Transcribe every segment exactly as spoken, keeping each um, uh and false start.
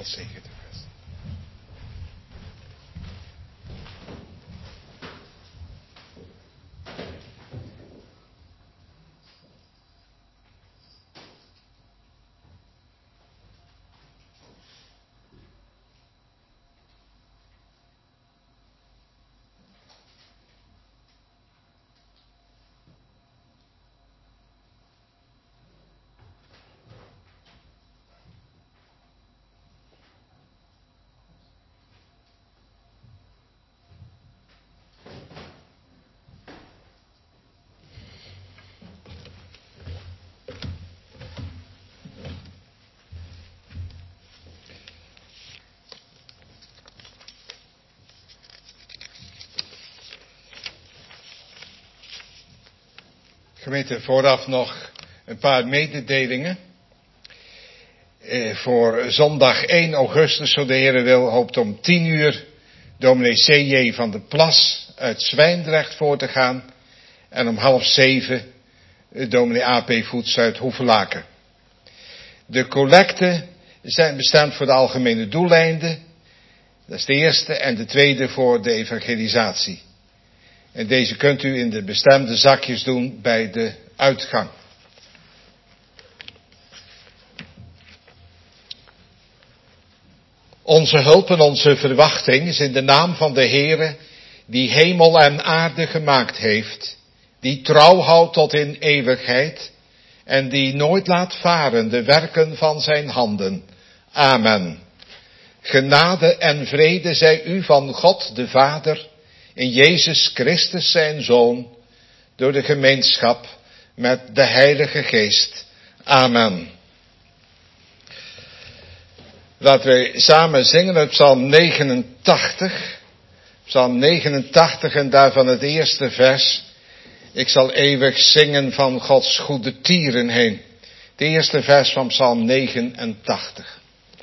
God zegen u. Gemeente, vooraf nog een paar mededelingen. Eh, voor zondag één augustus, zo de Heere wil, hoopt om tien uur dominee C J van de Plas uit Zwijndrecht voor te gaan. En om half zeven eh, dominee A P Voets uit Hoevelaken. De collecten zijn bestemd voor de algemene doeleinden. Dat is de eerste. En de tweede voor de evangelisatie. En deze kunt u in de bestemde zakjes doen bij de uitgang. Onze hulp en onze verwachting is in de naam van de Heere, die hemel en aarde gemaakt heeft, die trouw houdt tot in eeuwigheid en die nooit laat varen de werken van zijn handen. Amen. Genade en vrede zij u van God de Vader, in Jezus Christus zijn Zoon, door de gemeenschap met de Heilige Geest. Amen. Laten wij samen zingen uit Psalm negenentachtig. Psalm negenentachtig en daarvan het eerste vers. Ik zal eeuwig zingen van Gods goede tieren heen. Het eerste vers van Psalm negenentachtig.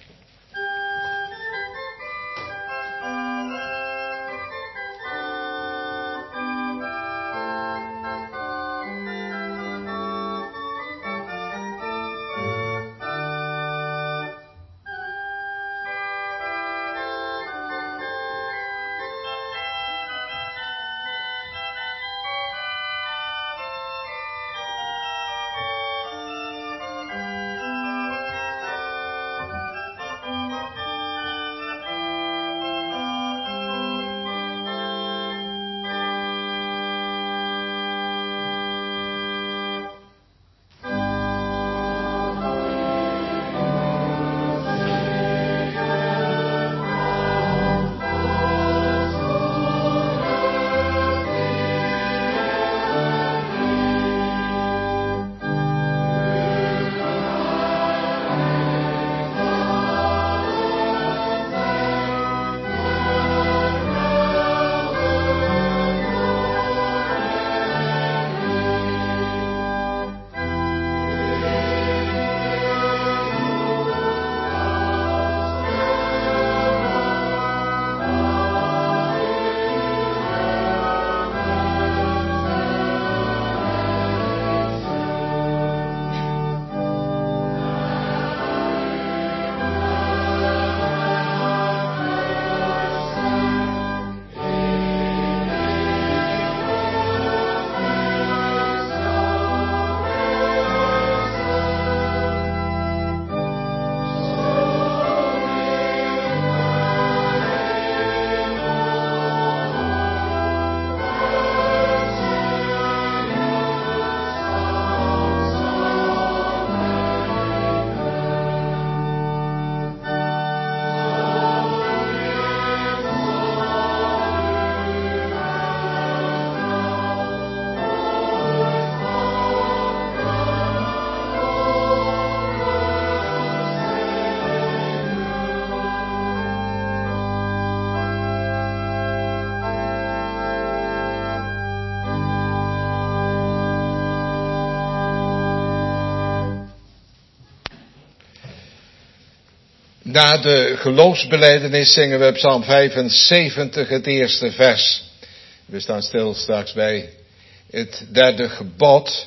Na de geloofsbelijdenis zingen we Psalm vijfenzeventig het eerste vers. We staan stil straks bij het derde gebod,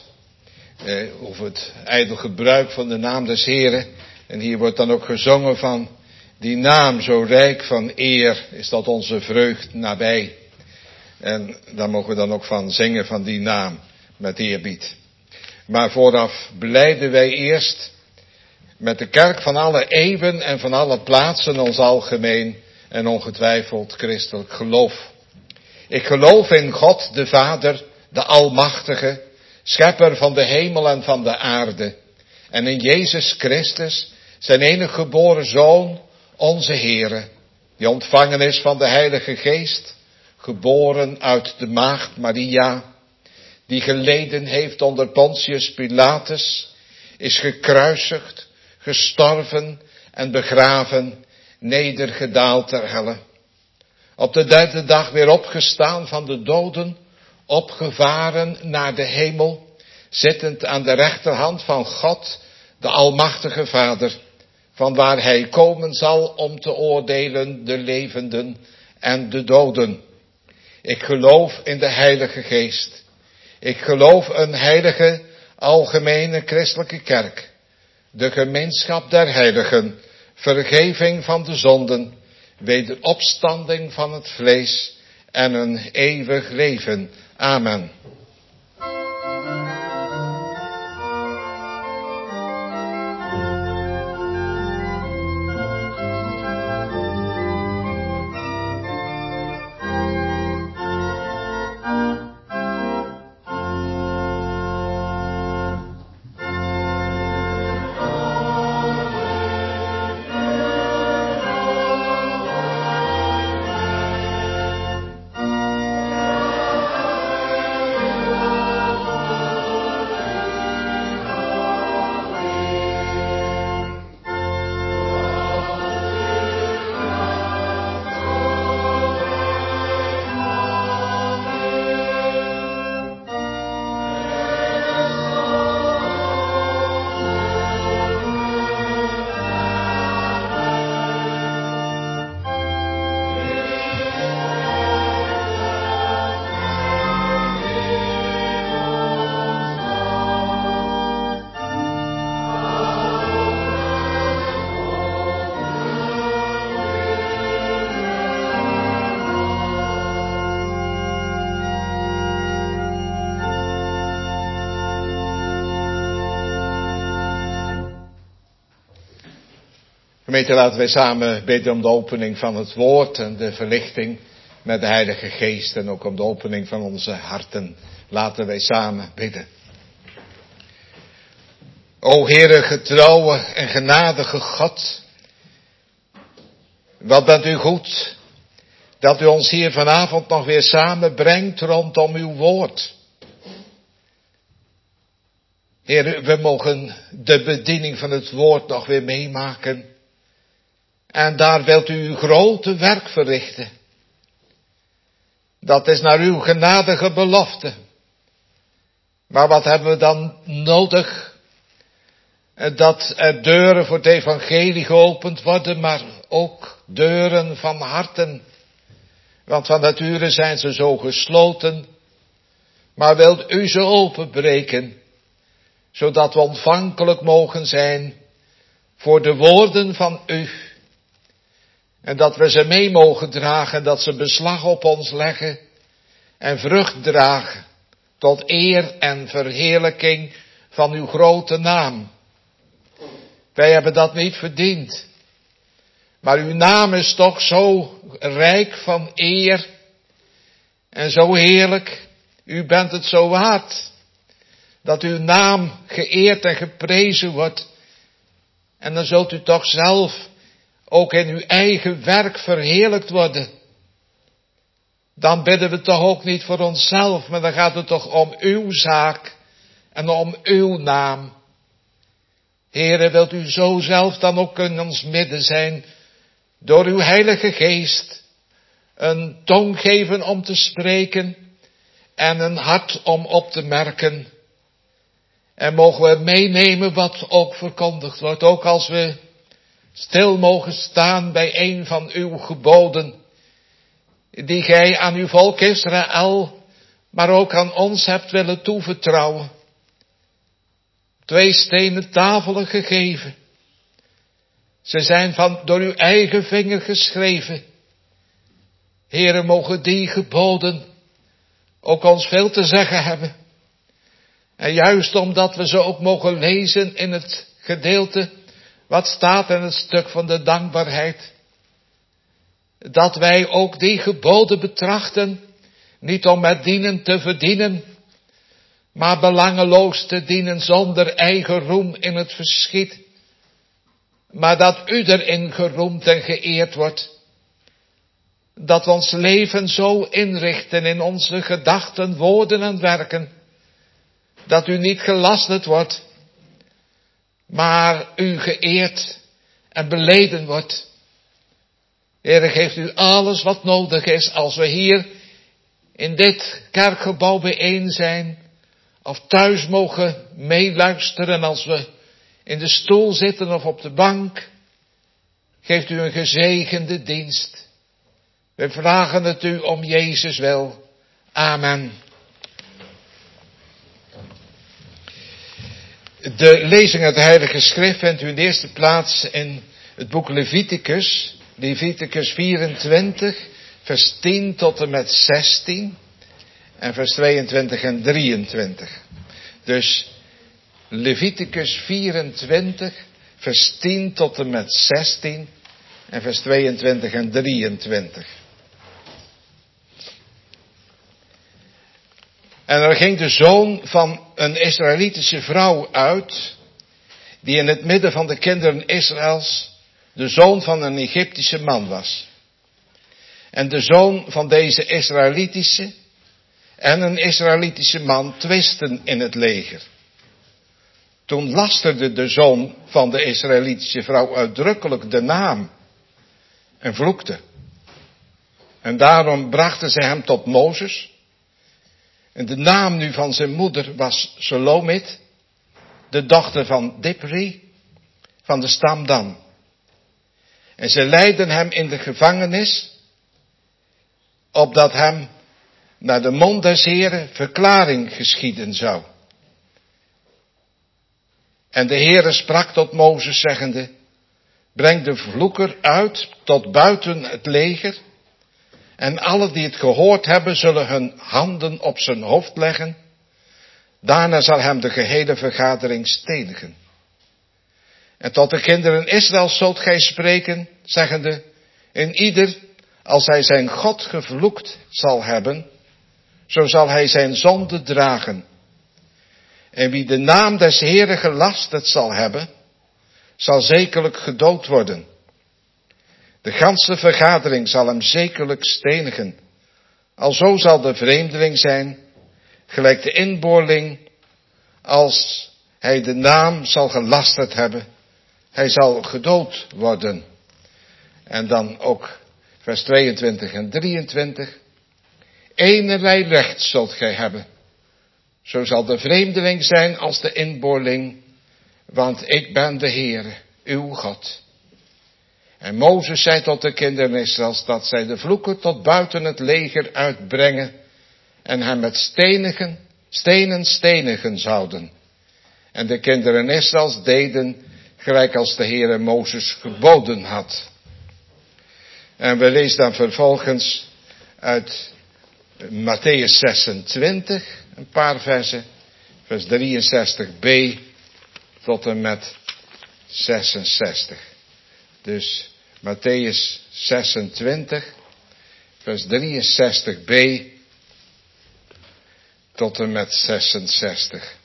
eh, of het ijdel gebruik van de naam des Heren. En hier wordt dan ook gezongen van Die naam zo rijk van eer, is dat onze vreugd nabij. En daar mogen we dan ook van zingen, van die naam, met eerbied. Maar vooraf blijden wij eerst met de kerk van alle eeuwen en van alle plaatsen ons algemeen en ongetwijfeld christelijk geloof. Ik geloof in God de Vader, de Almachtige, schepper van de hemel en van de aarde. En in Jezus Christus, zijn enige geboren Zoon, onze Heere, die ontvangen is van de Heilige Geest, geboren uit de maagd Maria, die geleden heeft onder Pontius Pilatus, is gekruisigd, gestorven en begraven, nedergedaald ter helle. Op de derde dag weer opgestaan van de doden, opgevaren naar de hemel, zittend aan de rechterhand van God, de Almachtige Vader, vanwaar hij komen zal om te oordelen de levenden en de doden. Ik geloof in de Heilige Geest. Ik geloof een heilige, algemene christelijke kerk, de gemeenschap der heiligen, vergeving van de zonden, wederopstanding van het vlees en een eeuwig leven. Amen. Gemeente, laten wij samen bidden om de opening van het woord en de verlichting met de Heilige Geest en ook om de opening van onze harten. Laten wij samen bidden. O Heere, getrouwe en genadige God, wat bent u goed dat u ons hier vanavond nog weer samenbrengt rondom uw woord. Heer, we mogen de bediening van het woord nog weer meemaken. En daar wilt u uw grote werk verrichten. Dat is naar uw genadige belofte. Maar wat hebben we dan nodig? Dat er deuren voor het evangelie geopend worden, maar ook deuren van harten. Want van nature zijn ze zo gesloten. Maar wilt u ze openbreken, zodat we ontvankelijk mogen zijn voor de woorden van u. En dat we ze mee mogen dragen, dat ze beslag op ons leggen en vrucht dragen tot eer en verheerlijking van uw grote naam. Wij hebben dat niet verdiend. Maar uw naam is toch zo rijk van eer en zo heerlijk. U bent het zo waard dat uw naam geëerd en geprezen wordt. En dan zult u toch zelf ook in uw eigen werk verheerlijkt worden. Dan bidden we toch ook niet voor onszelf, maar dan gaat het toch om uw zaak en om uw naam. Heere, wilt u zo zelf dan ook in ons midden zijn, door uw Heilige Geest, een tong geven om te spreken en een hart om op te merken. En mogen we meenemen wat ook verkondigd wordt, ook als we stil mogen staan bij een van uw geboden, die gij aan uw volk Israël, maar ook aan ons hebt willen toevertrouwen. Twee stenen tafelen gegeven, Ze zijn van door uw eigen vinger geschreven. Heere, mogen die geboden ook ons veel te zeggen hebben. En juist omdat we ze ook mogen lezen in het gedeelte wat staat in het stuk van de dankbaarheid. Dat wij ook die geboden betrachten, niet om met dienen te verdienen, maar belangeloos te dienen zonder eigen roem in het verschiet. Maar dat u erin geroemd en geëerd wordt. Dat we ons leven zo inrichten in onze gedachten, woorden en werken. Dat u niet gelasterd wordt, maar u geëerd en beleden wordt. Heere, geeft u alles wat nodig is als we hier in dit kerkgebouw bijeen zijn. Of thuis mogen meeluisteren als we in de stoel zitten of op de bank. Geeft u een gezegende dienst. We vragen het u om Jezus wil. Amen. De lezing uit de Heilige Schrift vindt u in de eerste plaats in het boek Leviticus. Leviticus vierentwintig, vers tien tot en met zestien. En vers tweeëntwintig en drieëntwintig. Dus Leviticus vierentwintig, vers tien tot en met zestien. En vers tweeëntwintig en drieëntwintig. En er ging de zoon van een Israëlitische vrouw uit, die in het midden van de kinderen Israëls de zoon van een Egyptische man was. En de zoon van deze Israëlitische en een Israëlitische man twisten in het leger. Toen lasterde de zoon van de Israëlitische vrouw uitdrukkelijk de naam en vloekte. En daarom brachten ze hem tot Mozes. En de naam nu van zijn moeder was Selomit, de dochter van Dipri, van de stam Dan. En ze leidden hem in de gevangenis, opdat hem naar de mond des Heren verklaring geschieden zou. En de Heere sprak tot Mozes zeggende, breng de vloeker uit tot buiten het leger, en alle die het gehoord hebben zullen hun handen op zijn hoofd leggen. Daarna zal hem de gehele vergadering stenigen. En tot de kinderen Israëls zult gij spreken, zeggende, in ieder, als hij zijn God gevloekt zal hebben, zo zal hij zijn zonde dragen. En wie de naam des Heeren gelasterd zal hebben, zal zekerlijk gedood worden. De ganse vergadering zal hem zekerlijk stenigen. Alzo zal de vreemdeling zijn, gelijk de inboorling, als hij de naam zal gelasterd hebben. Hij zal gedood worden. En dan ook vers tweeëntwintig en drieëntwintig. Enerlei recht zult gij hebben. Zo zal de vreemdeling zijn als de inboorling, want ik ben de Heere, uw God. En Mozes zei tot de kinderen Israëls dat zij de vloeken tot buiten het leger uitbrengen en hem met stenigen, stenen stenigen zouden. En de kinderen Israëls deden gelijk als de Heere Mozes geboden had. En we lezen dan vervolgens uit Mattheüs zesentwintig, een paar versen, vers drieënzestig b tot en met zesenzestig. Dus Mattheüs zesentwintig, vers drieënzestig b tot en met zesenzestig.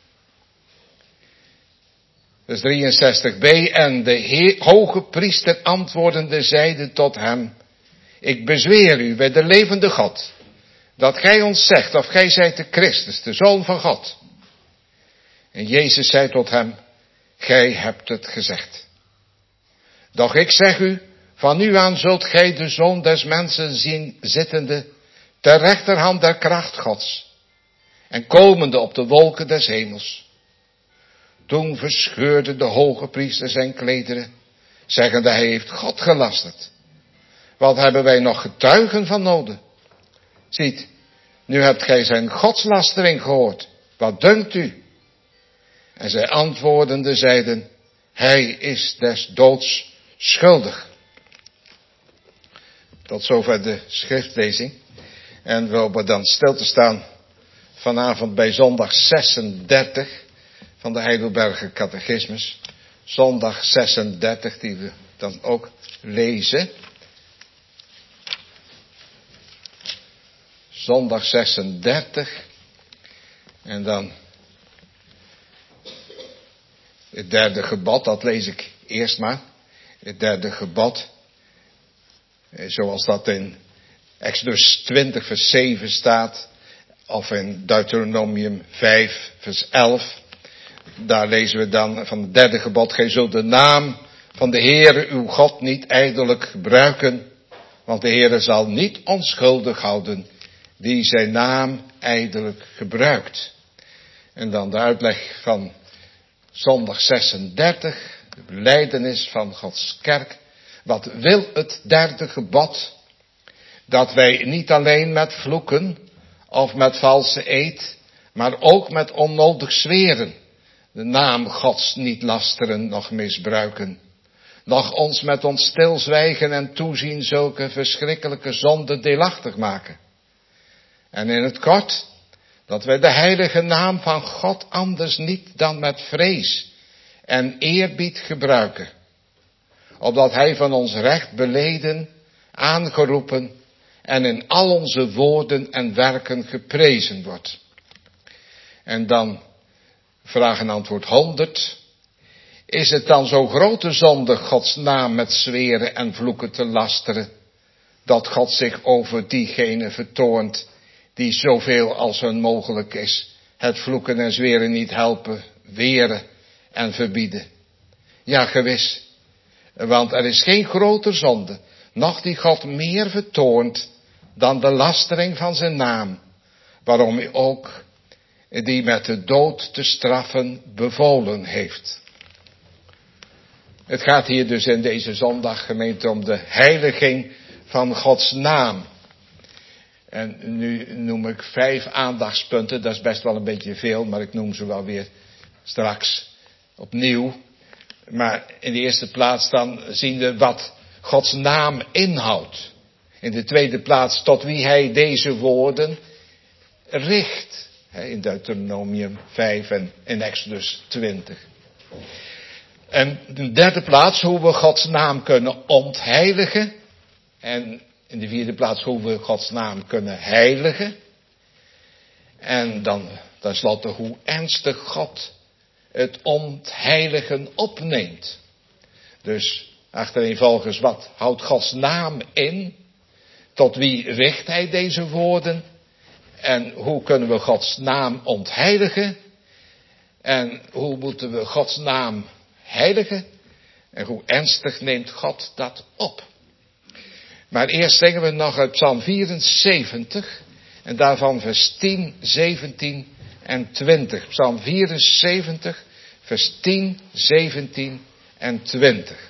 Vers drieënzestig b, en de heer, hoge priester antwoordende zeide tot hem, ik bezweer u bij de levende God, dat gij ons zegt of gij zijt de Christus, de Zoon van God. En Jezus zei tot hem, gij hebt het gezegd. Doch ik zeg u, van nu aan zult gij de Zoon des mensen zien zittende, ter rechterhand der kracht Gods, en komende op de wolken des hemels. Toen verscheurde de hoge priester zijn klederen, zeggende hij heeft God gelasterd. Wat hebben wij nog getuigen van nodig? Ziet, nu hebt gij zijn godslastering gehoord. Wat dunkt u? En zij antwoordende zeiden, hij is des doods onschuldig. Tot zover de schriftlezing. En we hopen dan stil te staan vanavond bij zondag zesendertig van de Heidelberger Catechismus. Zondag zesendertig die we dan ook lezen. Zondag zesendertig. En dan het derde gebod, dat lees ik eerst maar. Het derde gebod, zoals dat in Exodus twintig vers zeven staat, of in Deuteronomium vijf vers elf. Daar lezen we dan van het derde gebod: gij zult de naam van de Heere uw God niet ijdelijk gebruiken, want de Heere zal niet onschuldig houden die zijn naam ijdelijk gebruikt. En dan de uitleg van zondag zesendertig, de belijdenis van Gods kerk. Wat wil het derde gebod? Dat wij niet alleen met vloeken of met valse eed, maar ook met onnodig zweren de naam Gods niet lasteren, noch misbruiken, noch ons met ons stilzwijgen en toezien zulke verschrikkelijke zonden deelachtig maken. En in het kort, dat wij de heilige naam van God anders niet dan met vrees en eerbied gebruiken, opdat hij van ons recht beleden, aangeroepen en in al onze woorden en werken geprezen wordt. En dan vraag en antwoord honderd. Is het dan zo grote zonde Gods naam met zweren en vloeken te lasteren, dat God zich over diegenen vertoont die zoveel als hun mogelijk is het vloeken en zweren niet helpen, weren en verbieden? Ja, gewis. Want er is geen groter zonde, noch die God meer vertoont dan de lastering van zijn naam, waarom hij ook die met de dood te straffen bevolen heeft. Het gaat hier dus in deze zondag, gemeente, om de heiliging van Gods naam. En nu noem ik vijf aandachtspunten, dat is best wel een beetje veel, maar ik noem ze wel weer straks opnieuw. Maar in de eerste plaats dan zien we wat Gods naam inhoudt. In de tweede plaats tot wie hij deze woorden richt. In Deuteronomium vijf en in Exodus twintig. En in de derde plaats hoe we Gods naam kunnen ontheiligen. En in de vierde plaats hoe we Gods naam kunnen heiligen. En dan tenslotte hoe ernstig God het ontheiligen opneemt. Dus achtereenvolgens, wat houdt Gods naam in? Tot wie richt hij deze woorden? En hoe kunnen we Gods naam ontheiligen? En hoe moeten we Gods naam heiligen? En hoe ernstig neemt God dat op? Maar eerst zingen we nog uit Psalm vierenzeventig. En daarvan vers tien, zeventien en twintig. Psalm vierenzeventig, vers tien, zeventien en twintig.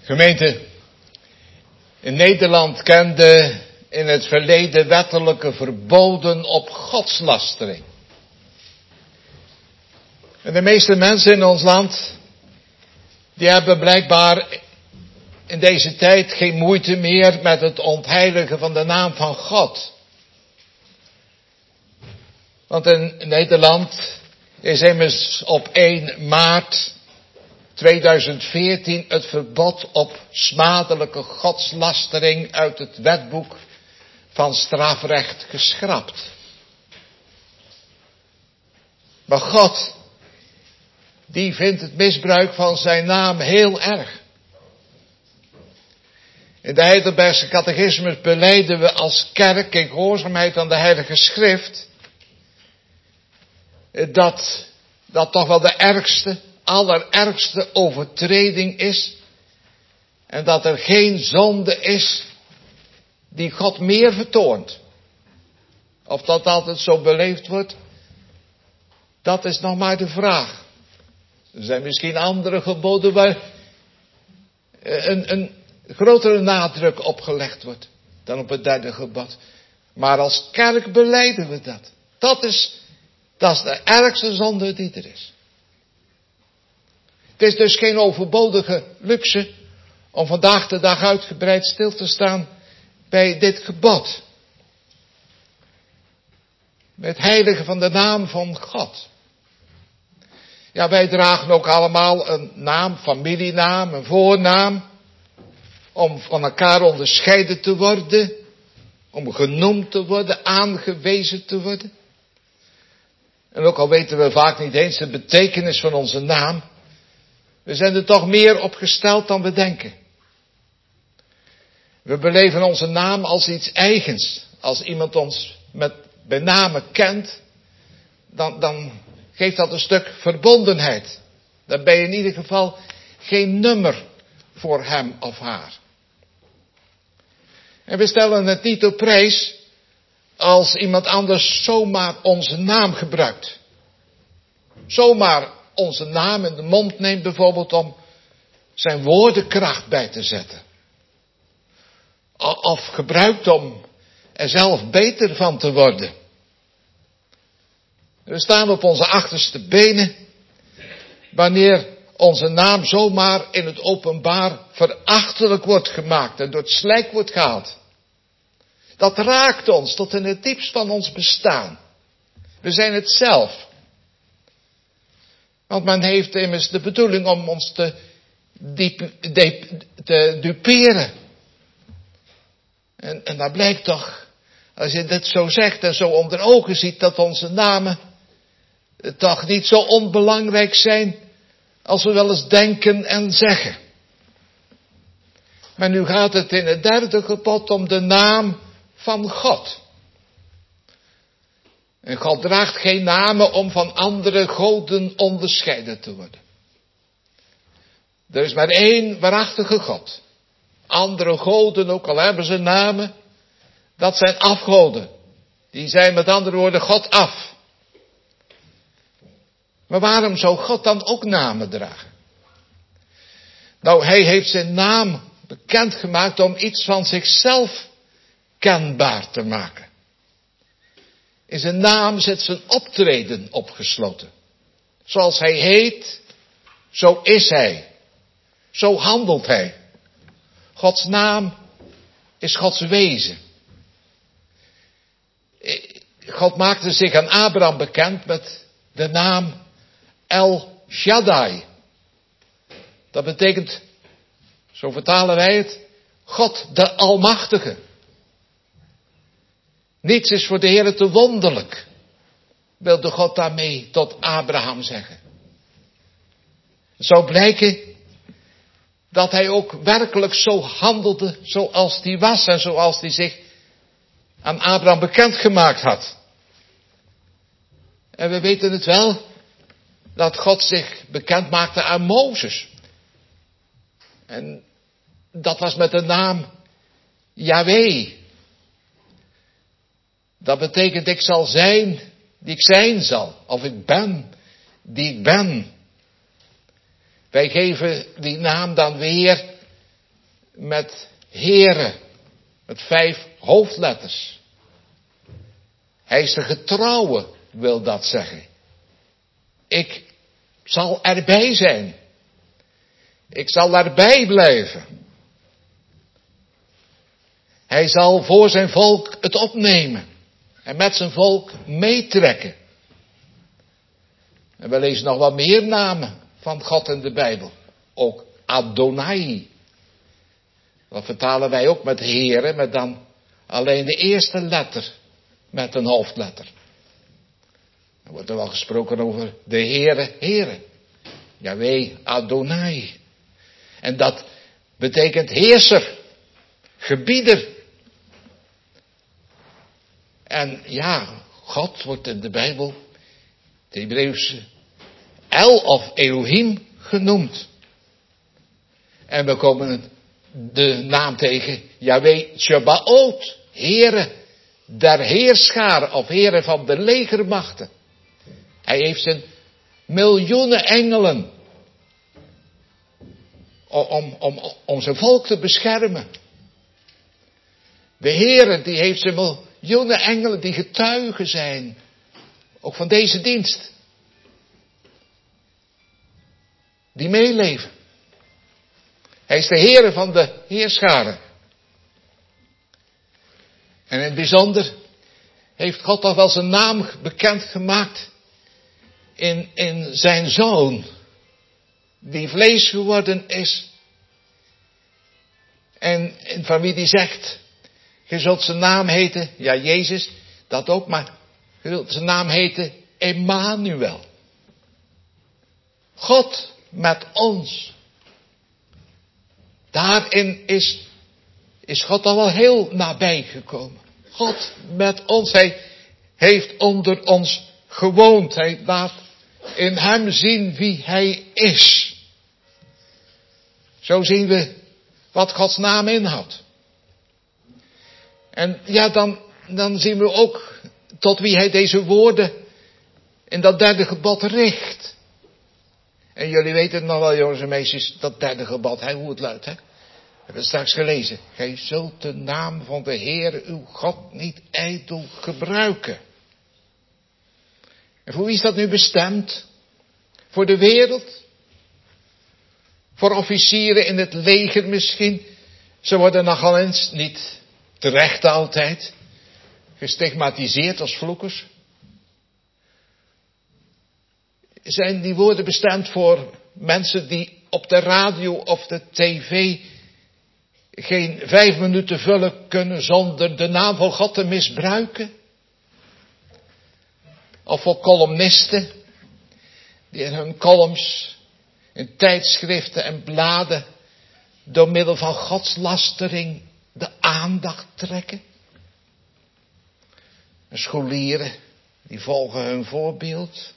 Gemeente, in Nederland kende in het verleden wettelijke verboden op godslastering. En de meeste mensen in ons land, die hebben blijkbaar in deze tijd geen moeite meer met het ontheiligen van de naam van God. Want in Nederland is immers op één maart tweeduizend veertien het verbod op smadelijke godslastering uit het wetboek van strafrecht geschrapt. Maar God, die vindt het misbruik van zijn naam heel erg. In de Heidelbergse catechismus belijden we als kerk in gehoorzaamheid aan de Heilige Schrift dat dat toch wel de ergste, allerergste overtreding is en dat er geen zonde is die God meer vertoont. Of dat altijd zo beleefd wordt, dat is nog maar de vraag. Er zijn misschien andere geboden waar een, een grotere nadruk op gelegd wordt dan op het derde gebod. Maar als kerk belijden we dat. Dat is, dat is de ergste zonde die er is. Het is dus geen overbodige luxe om vandaag de dag uitgebreid stil te staan bij dit gebod. Het heiligen van de naam van God. Ja, wij dragen ook allemaal een naam, familienaam, een voornaam. Om van elkaar onderscheiden te worden. Om genoemd te worden, aangewezen te worden. En ook al weten we vaak niet eens de betekenis van onze naam. We zijn er toch meer op gesteld dan we denken. We beleven onze naam als iets eigens. Als iemand ons met bij name kent, dan, dan geeft dat een stuk verbondenheid. Dan ben je in ieder geval geen nummer voor hem of haar. En we stellen het niet op prijs als iemand anders zomaar onze naam gebruikt. Zomaar onze naam in de mond neemt bijvoorbeeld om zijn woordenkracht bij te zetten. Of gebruikt om er zelf beter van te worden. We staan op onze achterste benen wanneer onze naam zomaar in het openbaar verachtelijk wordt gemaakt en door het slijk wordt gehaald. Dat raakt ons tot in het diepst van ons bestaan. We zijn het zelf. Want men heeft immers de bedoeling om ons te, diep, diep, te duperen. En, en dat blijkt toch, als je dit zo zegt en zo onder ogen ziet, dat onze namen toch niet zo onbelangrijk zijn als we wel eens denken en zeggen. Maar nu gaat het in het derde gebod om de naam van God. En God draagt geen namen om van andere goden onderscheiden te worden. Er is maar één waarachtige God. Andere goden, ook al hebben ze namen, dat zijn afgoden. Die zijn met andere woorden God af. Maar waarom zou God dan ook namen dragen? Nou, hij heeft zijn naam bekendgemaakt om iets van zichzelf kenbaar te maken. In zijn naam zit zijn optreden opgesloten. Zoals hij heet, zo is hij. Zo handelt hij. Gods naam is Gods wezen. God maakte zich aan Abraham bekend met de naam El Shaddai. Dat betekent, zo vertalen wij het, God de Almachtige. Niets is voor de Heer te wonderlijk, wilde God daarmee tot Abraham zeggen. Het zou blijken dat hij ook werkelijk zo handelde zoals hij was en zoals hij zich aan Abraham bekendgemaakt had. En we weten het wel, dat God zich bekend maakte aan Mozes. En dat was met de naam Yahweh. Dat betekent ik zal zijn die ik zijn zal. Of ik ben die ik ben. Wij geven die naam dan weer met Heere, met vijf hoofdletters. Hij is de getrouwe, wil dat zeggen. Ik zal erbij zijn. Ik zal erbij blijven. Hij zal voor zijn volk het opnemen. En met zijn volk meetrekken. En we lezen nog wat meer namen van God in de Bijbel. Ook Adonai. Dat vertalen wij ook met Heere, met dan alleen de eerste letter met een hoofdletter. Er wordt er wel gesproken over de Heere, Heere. Yahweh Adonai. En dat betekent heerser, gebieder. En ja, God wordt in de Bijbel, de Hebreeuwse El of Elohim genoemd. En we komen de naam tegen Yahweh Tsebaot, Heere der heerscharen of Heere van de legermachten. Hij heeft zijn miljoenen engelen om, om, om zijn volk te beschermen. De Heere die heeft zijn miljoenen engelen die getuigen zijn, ook van deze dienst. Die meeleven. Hij is de Heere van de heerscharen. En in het bijzonder heeft God toch wel zijn naam bekendgemaakt in, in zijn Zoon, die vlees geworden is. En, en van wie die zegt, je zult zijn naam heten, ja Jezus, dat ook, maar je zult zijn naam heten Emmanuel. God met ons. Daarin is, is God al wel heel nabij gekomen. God met ons, hij heeft onder ons gewoond. Hij laat in hem zien wie hij is. Zo zien we wat Gods naam inhoudt. En ja, dan, dan zien we ook tot wie hij deze woorden in dat derde gebod richt. En jullie weten nog wel, jongens en meisjes, dat derde gebod, hè, hoe het luidt, hè? We hebben het straks gelezen. Gij zult de naam van de Heere uw God niet ijdel gebruiken. En voor wie is dat nu bestemd? Voor de wereld? Voor officieren in het leger misschien? Ze worden nogal eens, niet terecht altijd, gestigmatiseerd als vloekers. Zijn die woorden bestemd voor mensen die op de radio of de tv geen vijf minuten vullen kunnen zonder de naam van God te misbruiken? Of voor columnisten die in hun columns, in tijdschriften en bladen door middel van godslastering de aandacht trekken? En scholieren die volgen hun voorbeeld.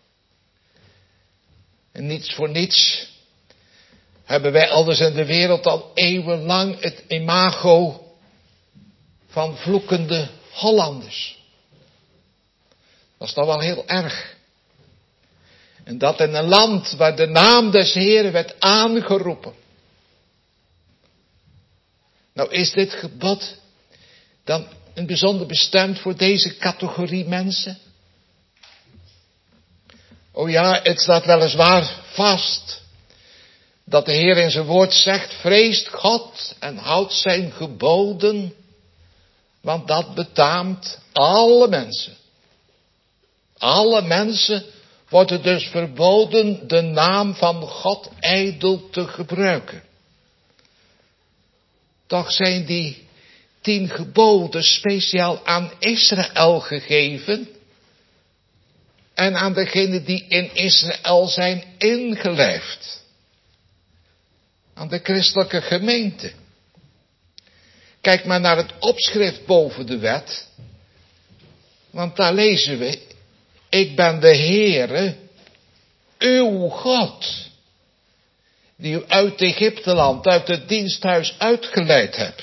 En niets voor niets hebben wij elders in de wereld al eeuwenlang het imago van vloekende Hollanders. Dat is toch wel heel erg. En dat in een land waar de naam des Heeren werd aangeroepen. Nou is dit gebod dan in bijzonder bestemd voor deze categorie mensen? Oh ja, het staat weliswaar vast dat de Heer in zijn woord zegt, vreest God en houdt zijn geboden, want dat betaamt alle mensen. Alle mensen worden dus verboden de naam van God ijdel te gebruiken. Toch zijn die tien geboden speciaal aan Israël gegeven en aan degenen die in Israël zijn ingelijfd. Aan de christelijke gemeente. Kijk maar naar het opschrift boven de wet. Want daar lezen we, ik ben de Heere, uw God, die u uit Egypteland, uit het diensthuis uitgeleid hebt.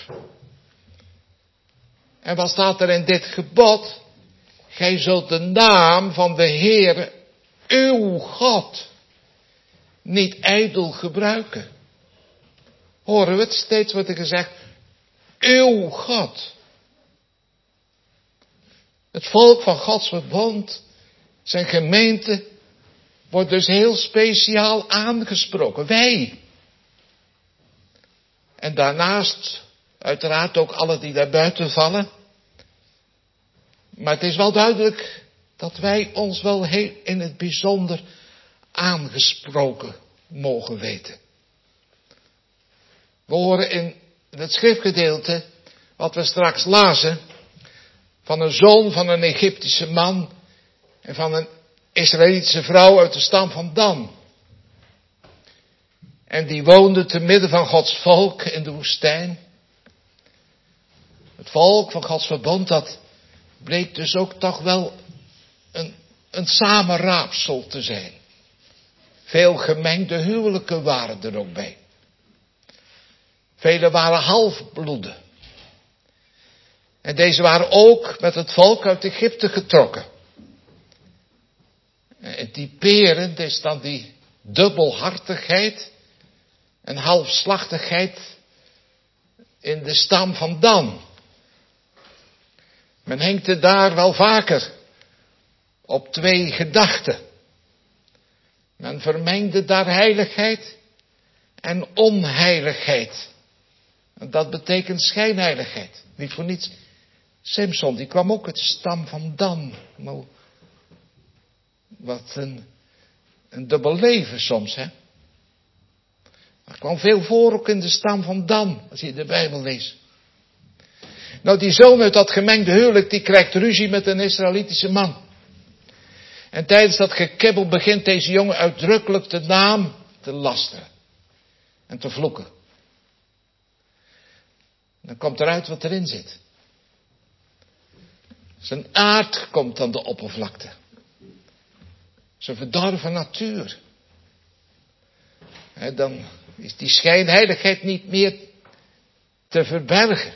En wat staat er in dit gebod? Gij zult de naam van de Heere, uw God, niet ijdel gebruiken. horen we het, steeds wordt er gezegd, uw God. Het volk van Gods verbond, zijn gemeente, wordt dus heel speciaal aangesproken. Wij. En daarnaast uiteraard ook alle die daar buiten vallen. Maar het is wel duidelijk dat wij ons wel heel in het bijzonder aangesproken mogen weten. We horen in het schriftgedeelte, wat we straks lazen, van een zoon van een Egyptische man en van een Israëlitische vrouw uit de stam van Dan. En die woonde te midden van Gods volk in de woestijn. Het volk van Gods verbond, dat bleek dus ook toch wel een, een samenraapsel te zijn. Veel gemengde huwelijken waren er ook bij. Vele waren halfbloeden. En deze waren ook met het volk uit Egypte getrokken. En typerend is dan die dubbelhartigheid en halfslachtigheid in de stam van Dan. Men hinkte daar wel vaker op twee gedachten. Men vermengde daar heiligheid en onheiligheid. En dat betekent schijnheiligheid. Niet voor niets. Simson, die kwam ook uit de stam van Dan. Nou, wat een, een dubbel leven soms, hè. Er kwam veel voor ook in de stam van Dan, als je de Bijbel leest. Nou, die zoon uit dat gemengde huwelijk, die krijgt ruzie met een Israëlitische man. En tijdens dat gekibbel begint deze jongen uitdrukkelijk de naam te lasteren. En te vloeken. Dan komt eruit wat erin zit. Zijn aard komt aan de oppervlakte. Zijn verdorven natuur. He, dan is die schijnheiligheid niet meer te verbergen.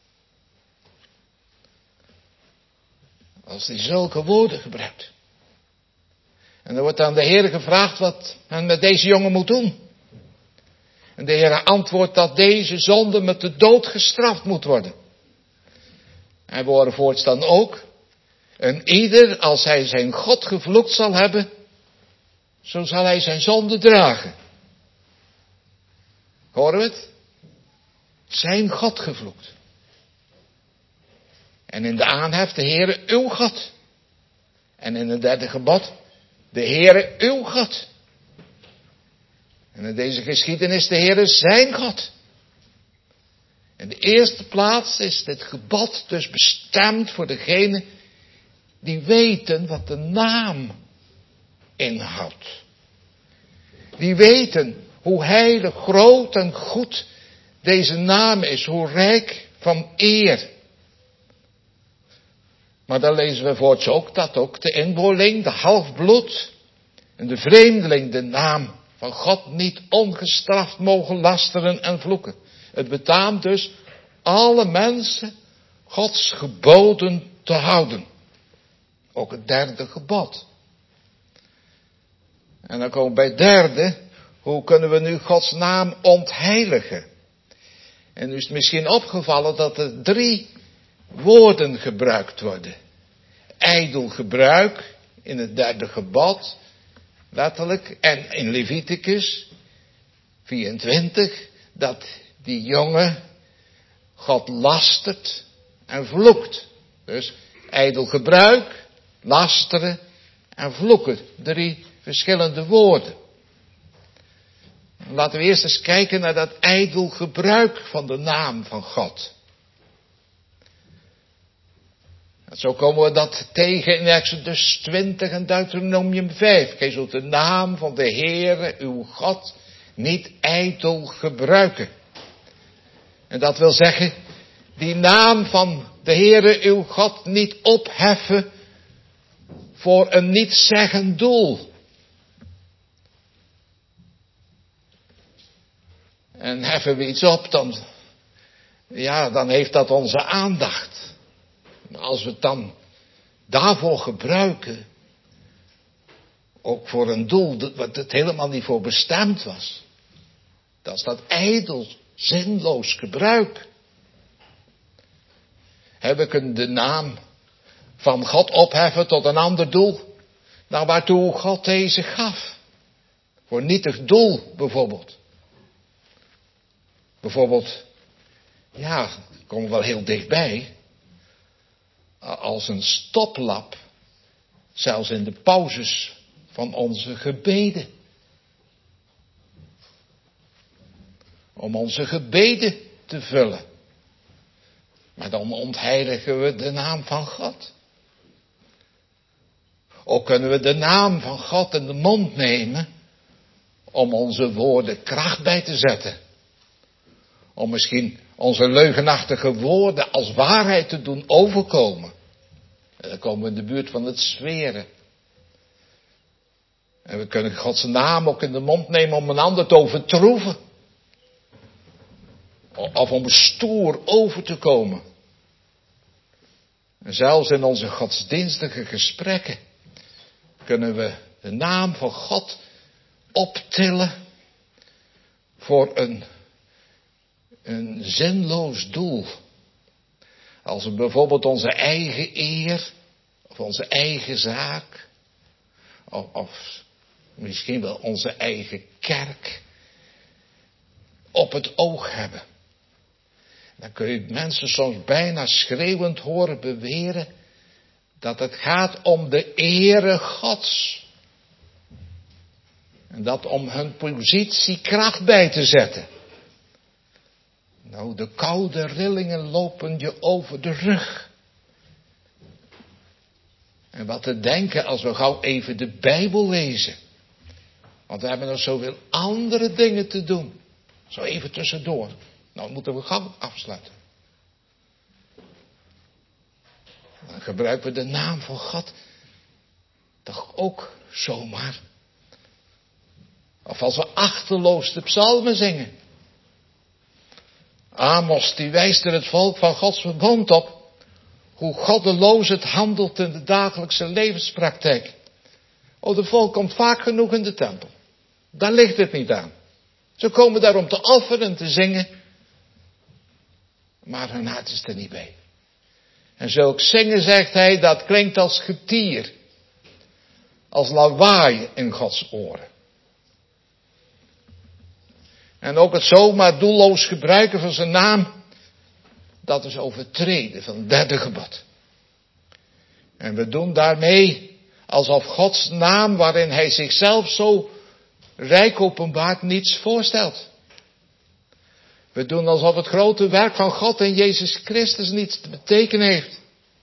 Als hij zulke woorden gebruikt. En dan wordt aan de Heer gevraagd wat men met deze jongen moet doen. En de Heer antwoordt dat deze zonde met de dood gestraft moet worden. En we horen voorts dan ook. En ieder, als hij zijn God gevloekt zal hebben, zo zal hij zijn zonde dragen. Horen we het? Zijn God gevloekt. En in de aanhef de Heere uw God. En in het derde gebod de Heere uw God. En in deze geschiedenis de Heere zijn God. In de eerste plaats is dit gebod dus bestemd voor degenen die weten wat de naam inhoudt. Die weten hoe heilig, groot en goed deze naam is, hoe rijk van eer. Maar dan lezen we voorts ook dat ook de inboorling, de halfbloed en de vreemdeling de naam van God niet ongestraft mogen lasteren en vloeken. Het betaamt dus alle mensen Gods geboden te houden. Ook het derde gebod. En dan komen we bij het derde. Hoe kunnen we nu Gods naam ontheiligen? En nu is het misschien opgevallen dat er drie woorden gebruikt worden. Ijdel gebruik in het derde gebod, letterlijk. En in Leviticus vierentwintig, dat die jongen God lastert en vloekt. Dus ijdel gebruik, lasteren en vloeken. Drie verschillende woorden. Laten we eerst eens kijken naar dat ijdel gebruik van de naam van God. En zo komen we dat tegen in Exodus twintig en Deuteronomium vijf. Gij zult de naam van de Heere, uw God, niet ijdel gebruiken. En dat wil zeggen, die naam van de Heere, uw God, niet opheffen voor een nietszeggend doel. En heffen we iets op, dan, ja, dan heeft dat onze aandacht. Als we het dan daarvoor gebruiken, ook voor een doel wat het helemaal niet voor bestemd was. Dan is dat ijdel zinloos gebruik. He, we kunnen de naam van God opheffen tot een ander doel. Nou, waartoe God deze gaf. Voor nietig doel, bijvoorbeeld. Bijvoorbeeld, ja, komen we wel heel dichtbij. Als een stoplap, zelfs in de pauzes van onze gebeden. Om onze gebeden te vullen. Maar dan ontheiligen we de naam van God. Ook kunnen we de naam van God in de mond nemen om onze woorden kracht bij te zetten. Om misschien onze leugenachtige woorden als waarheid te doen overkomen. En dan komen we in de buurt van het zweren. En we kunnen Gods naam ook in de mond nemen om een ander te overtroeven. Of om stoer over te komen. En zelfs in onze godsdienstige gesprekken kunnen we de naam van God optillen voor een, een zinloos doel. Als we bijvoorbeeld onze eigen eer, of onze eigen zaak, of, of misschien wel onze eigen kerk op het oog hebben. Dan kun je mensen soms bijna schreeuwend horen beweren dat het gaat om de ere Gods. En dat om hun positie kracht bij te zetten. Nou, de koude rillingen lopen je over de rug. En wat te denken als we gauw even de Bijbel lezen. Want we hebben nog zoveel andere dingen te doen. Zo even tussendoor. Nou, moeten we gauw afsluiten. Dan gebruiken we de naam van God toch ook zomaar. Of als we achterloos de psalmen zingen. Amos die wijst er het volk van Gods verbond op. Hoe goddeloos het handelt in de dagelijkse levenspraktijk. Oh, de volk komt vaak genoeg in de tempel. Daar ligt het niet aan. Ze komen daar om te offeren en te zingen. Maar hun hart is er niet bij. En zulk zingen, zegt hij, dat klinkt als getier. Als lawaai in Gods oren. En ook het zomaar doelloos gebruiken van zijn naam. Dat is overtreden van het derde gebod. En we doen daarmee alsof Gods naam, waarin hij zichzelf zo rijk openbaart, niets voorstelt. We doen alsof het grote werk van God en Jezus Christus niets te betekenen heeft.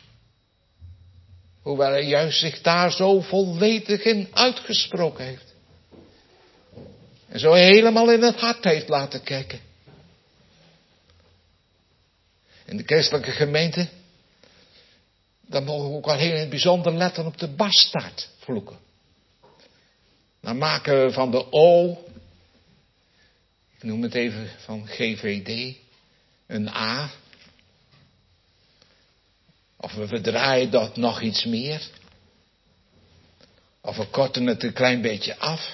Hoewel hij juist zich daar zo volledig in uitgesproken heeft. En zo helemaal in het hart heeft laten kijken. In de christelijke gemeente, dan mogen we ook al heel in het bijzonder letten op de bastaard vloeken. Dan maken we van de O, ik noem het even van G V D, een A. Of we verdraaien dat nog iets meer. Of we korten het een klein beetje af.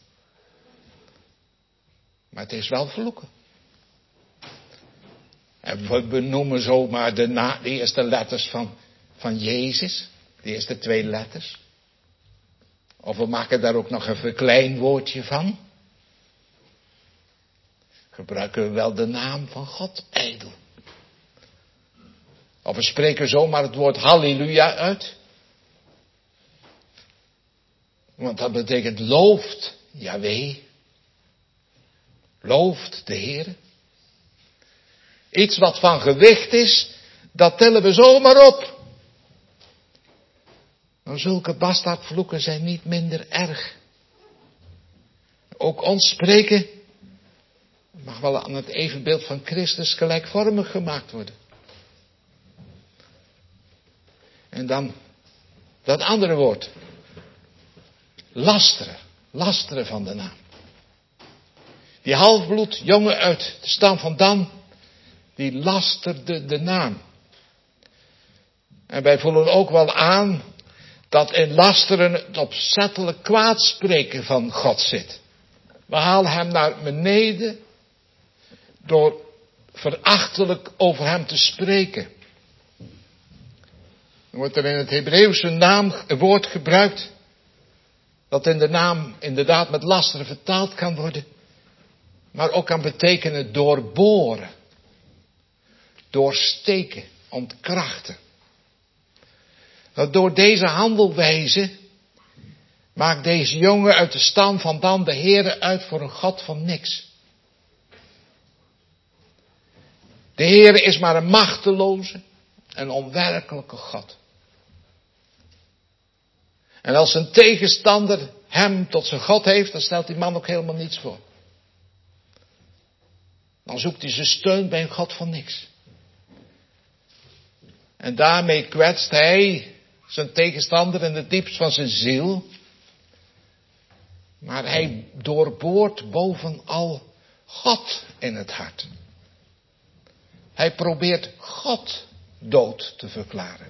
Maar het is wel vloeken. En we benoemen zomaar de, na, de eerste letters van, van Jezus. De eerste twee letters. Of we maken daar ook nog een verkleinwoordje van. Gebruiken we wel de naam van God ijdel. Of we spreken zomaar het woord halleluja uit. Want dat betekent looft Yahweh. Looft de Heer. Iets wat van gewicht is, dat tellen we zomaar op. Nou, zulke bastaardvloeken zijn niet minder erg. Ook ons spreken mag wel aan het evenbeeld van Christus gelijkvormig gemaakt worden. En dan dat andere woord. Lasteren. Lasteren van de naam. Die halfbloed jongen uit de stam van Dan, die lasterde de naam. En wij voelen ook wel aan dat in lasteren het opzettelijk kwaadspreken van God zit. We halen hem naar beneden door verachtelijk over hem te spreken. Dan wordt er in het Hebreeuws een naam, een woord gebruikt, dat in de naam inderdaad met lasteren vertaald kan worden, maar ook kan betekenen doorboren, doorsteken, ontkrachten. Nou, door deze handelwijze maakt deze jongen uit de stam van Dan de Heere uit voor een God van niks. De Heere is maar een machteloze en onwerkelijke God. En als een tegenstander hem tot zijn God heeft, dan stelt die man ook helemaal niets voor. Dan zoekt hij zijn steun bij een God van niks. En daarmee kwetst hij zijn tegenstander in het diepst van zijn ziel. Maar hij doorboort bovenal God in het hart. Hij probeert God dood te verklaren.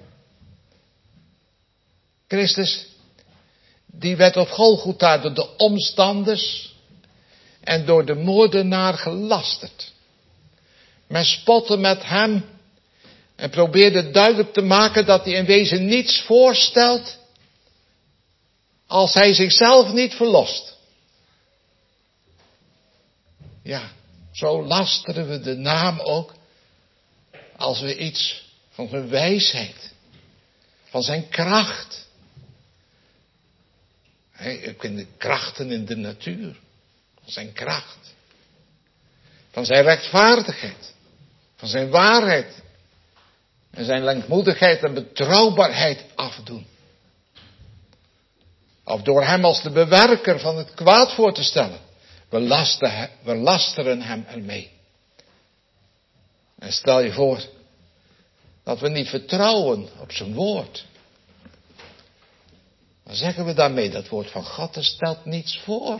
Christus, die werd op Golgotha door de omstanders en door de moordenaar gelasterd. Men spotte met hem en probeerde duidelijk te maken dat hij in wezen niets voorstelt als hij zichzelf niet verlost. Ja, zo lasteren we de naam ook als we iets van zijn wijsheid, van zijn kracht. Hij kent de krachten in de natuur, van zijn kracht, van zijn rechtvaardigheid, van zijn waarheid en zijn langmoedigheid en betrouwbaarheid afdoen. Of door hem als de bewerker van het kwaad voor te stellen. We, lasten, we lasteren hem ermee. En stel je voor dat we niet vertrouwen op zijn woord. Dan zeggen we daarmee, dat woord van God, er stelt niets voor.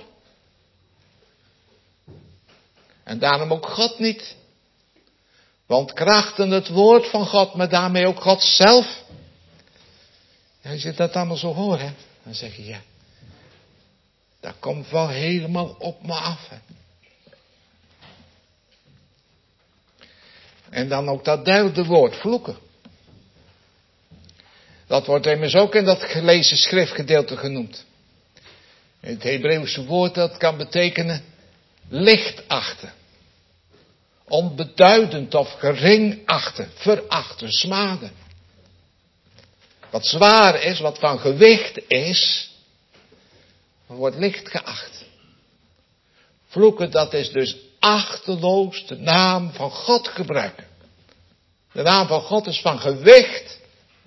En daarom ook God niet. Want krachten het woord van God, maar daarmee ook God zelf. Ja, als je dat allemaal zo hoort, hè, dan zeg je ja, dat komt wel helemaal op me af. Hè. En dan ook dat derde woord, vloeken. Dat wordt immers ook in dat gelezen schriftgedeelte genoemd. Het Hebreeuwse woord dat kan betekenen licht achten. Onbeduidend of gering achten, verachten, smaden. Wat zwaar is, wat van gewicht is, wordt licht geacht. Vloeken, dat is dus achteloos de naam van God gebruiken. De naam van God is van gewicht.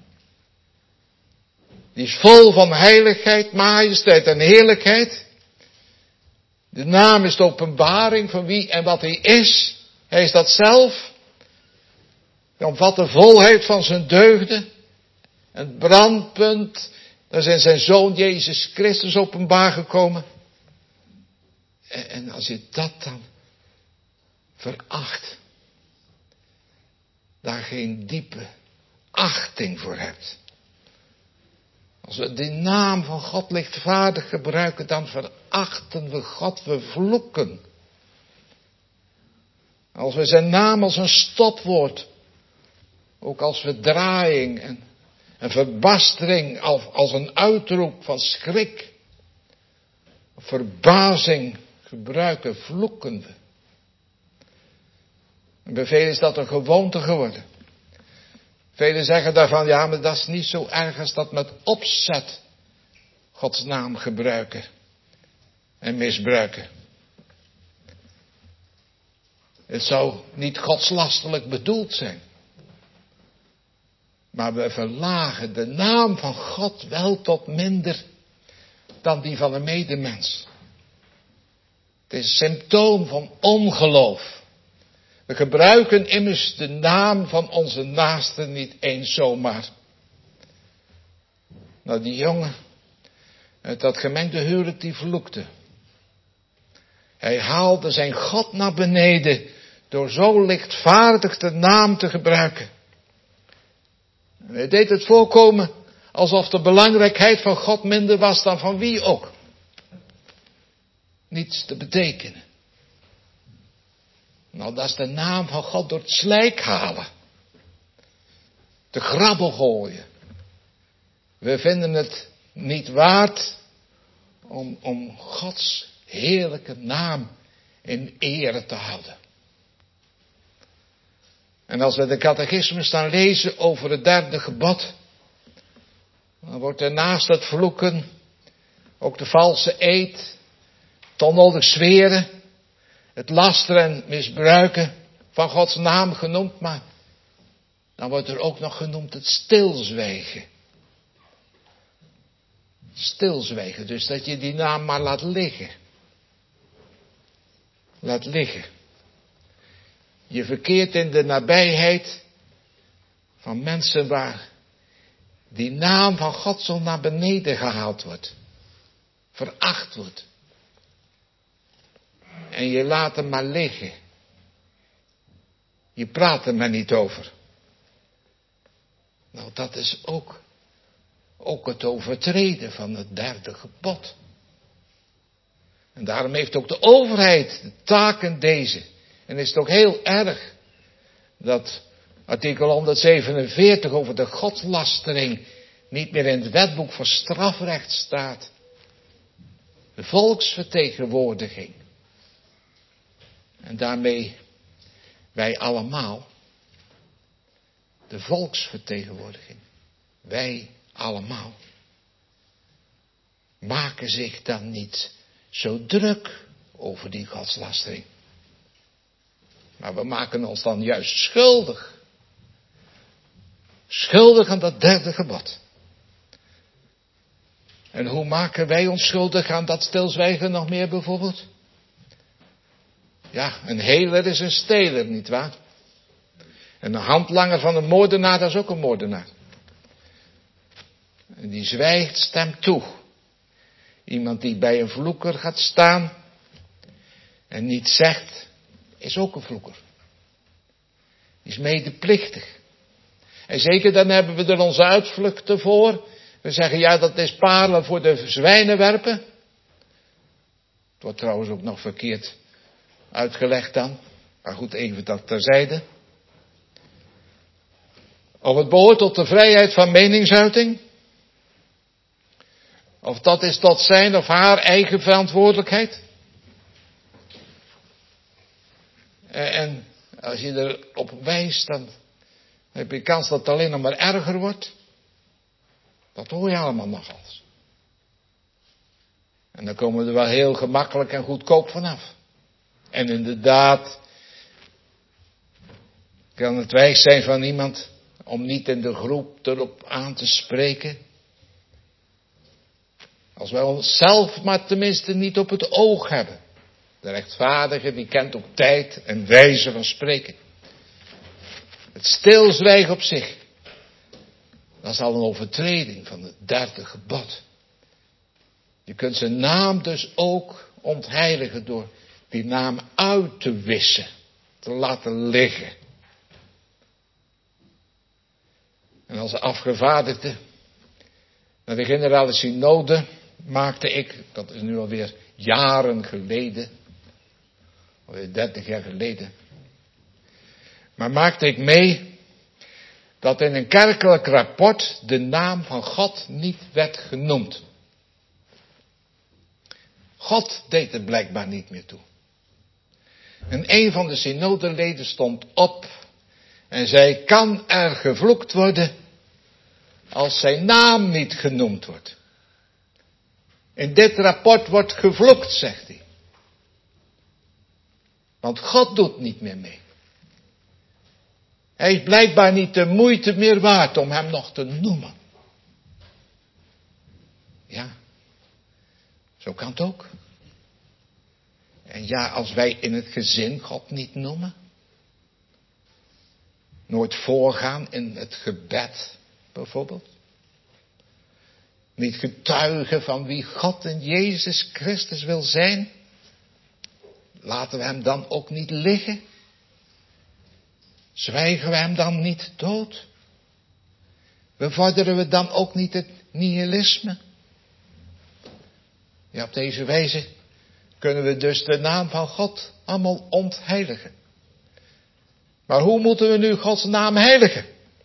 Die is vol van heiligheid, majesteit en heerlijkheid. De naam is de openbaring van wie en wat hij is. Hij is dat zelf. Hij omvat de volheid van zijn deugden. Het brandpunt, dat is in zijn Zoon Jezus Christus openbaar gekomen. En, en als je dat dan veracht, daar geen diepe achting voor hebt. Als we de naam van God lichtvaardig gebruiken, dan verachten we God, we vloeken. Als we zijn naam als een stopwoord, ook als verdraaiing en een verbastering, als, als een uitroep van schrik, verbazing gebruiken, vloeken we. En bij velen is dat een gewoonte geworden. Velen zeggen daarvan, ja, maar dat is niet zo erg als dat met opzet Gods naam gebruiken en misbruiken. Het zou niet godslastelijk bedoeld zijn. Maar we verlagen de naam van God wel tot minder dan die van een medemens. Het is een symptoom van ongeloof. We gebruiken immers de naam van onze naaste niet eens zomaar. Nou, die jongen uit dat gemengde huwelijk die vloekte. Hij haalde zijn God naar beneden door zo lichtvaardig de naam te gebruiken. En hij deed het voorkomen alsof de belangrijkheid van God minder was dan van wie ook. Niets te betekenen. Nou, dat is de naam van God door het slijk halen. Te grabbel gooien. We vinden het niet waard om, om Gods heerlijke naam in ere te houden. En als we de catechismus dan lezen over het derde gebod, dan wordt er naast het vloeken ook de valse eed, het onnodig zweren, het lasteren en misbruiken van Gods naam genoemd, maar dan wordt er ook nog genoemd het stilzwijgen. Stilzwijgen, dus dat je die naam maar laat liggen. Laat liggen. Je verkeert in de nabijheid van mensen waar die naam van God zo naar beneden gehaald wordt. Veracht wordt. En je laat hem maar liggen. Je praat er maar niet over. Nou, dat is ook, ook het overtreden van het derde gebod. En daarom heeft ook de overheid de taken deze. En is het ook heel erg dat artikel honderdzevenenveertig over de godslastering niet meer in het wetboek voor strafrecht staat. De volksvertegenwoordiging. En daarmee wij allemaal. De volksvertegenwoordiging. Wij allemaal. Maken zich dan niet zo druk over die godslastering. Maar we maken ons dan juist schuldig. Schuldig aan dat derde gebod. En hoe maken wij ons schuldig aan dat stilzwijgen nog meer bijvoorbeeld? Ja, een heler is een steler, nietwaar? En een handlanger van een moordenaar, dat is ook een moordenaar. En die zwijgt, stemt toe. Iemand die bij een vloeker gaat staan en niet zegt, is ook een vloeker. Die is medeplichtig. En zeker dan hebben we er onze uitvluchten voor. We zeggen, ja, dat is parelen voor de zwijnen werpen. Het wordt trouwens ook nog verkeerd uitgelegd dan. Maar goed, even dat terzijde. Of het behoort tot de vrijheid van meningsuiting. Of dat is tot zijn of haar eigen verantwoordelijkheid. En als je erop wijst, dan heb je kans dat het alleen nog maar erger wordt. Dat hoor je allemaal nog eens. En dan komen we er wel heel gemakkelijk en goedkoop vanaf. En inderdaad kan het wijs zijn van iemand om niet in de groep erop aan te spreken. Als wij onszelf maar tenminste niet op het oog hebben. De rechtvaardige die kent ook tijd en wijze van spreken. Het stilzwijgen op zich. Dat is al een overtreding van het derde gebod. Je kunt zijn naam dus ook ontheiligen door die naam uit te wissen. Te laten liggen. En als afgevaardigde naar de generale synode maakte ik, dat is nu alweer jaren geleden, alweer dertig jaar geleden, maar maakte ik mee dat in een kerkelijk rapport de naam van God niet werd genoemd. God deed er blijkbaar niet meer toe. En een van de synodeleden stond op en zei, kan er gevloekt worden als zijn naam niet genoemd wordt? In dit rapport wordt gevloekt, zegt hij. Want God doet niet meer mee. Hij is blijkbaar niet de moeite meer waard om hem nog te noemen. Ja, zo kan het ook. En ja, als wij in het gezin God niet noemen. Nooit voorgaan in het gebed, bijvoorbeeld. Niet getuigen van wie God en Jezus Christus wil zijn. Laten we hem dan ook niet liggen. Zwijgen we hem dan niet dood? Bevorderen we dan ook niet het nihilisme? Ja, op deze wijze kunnen we dus de naam van God allemaal ontheiligen. Maar hoe moeten we nu Gods naam heiligen?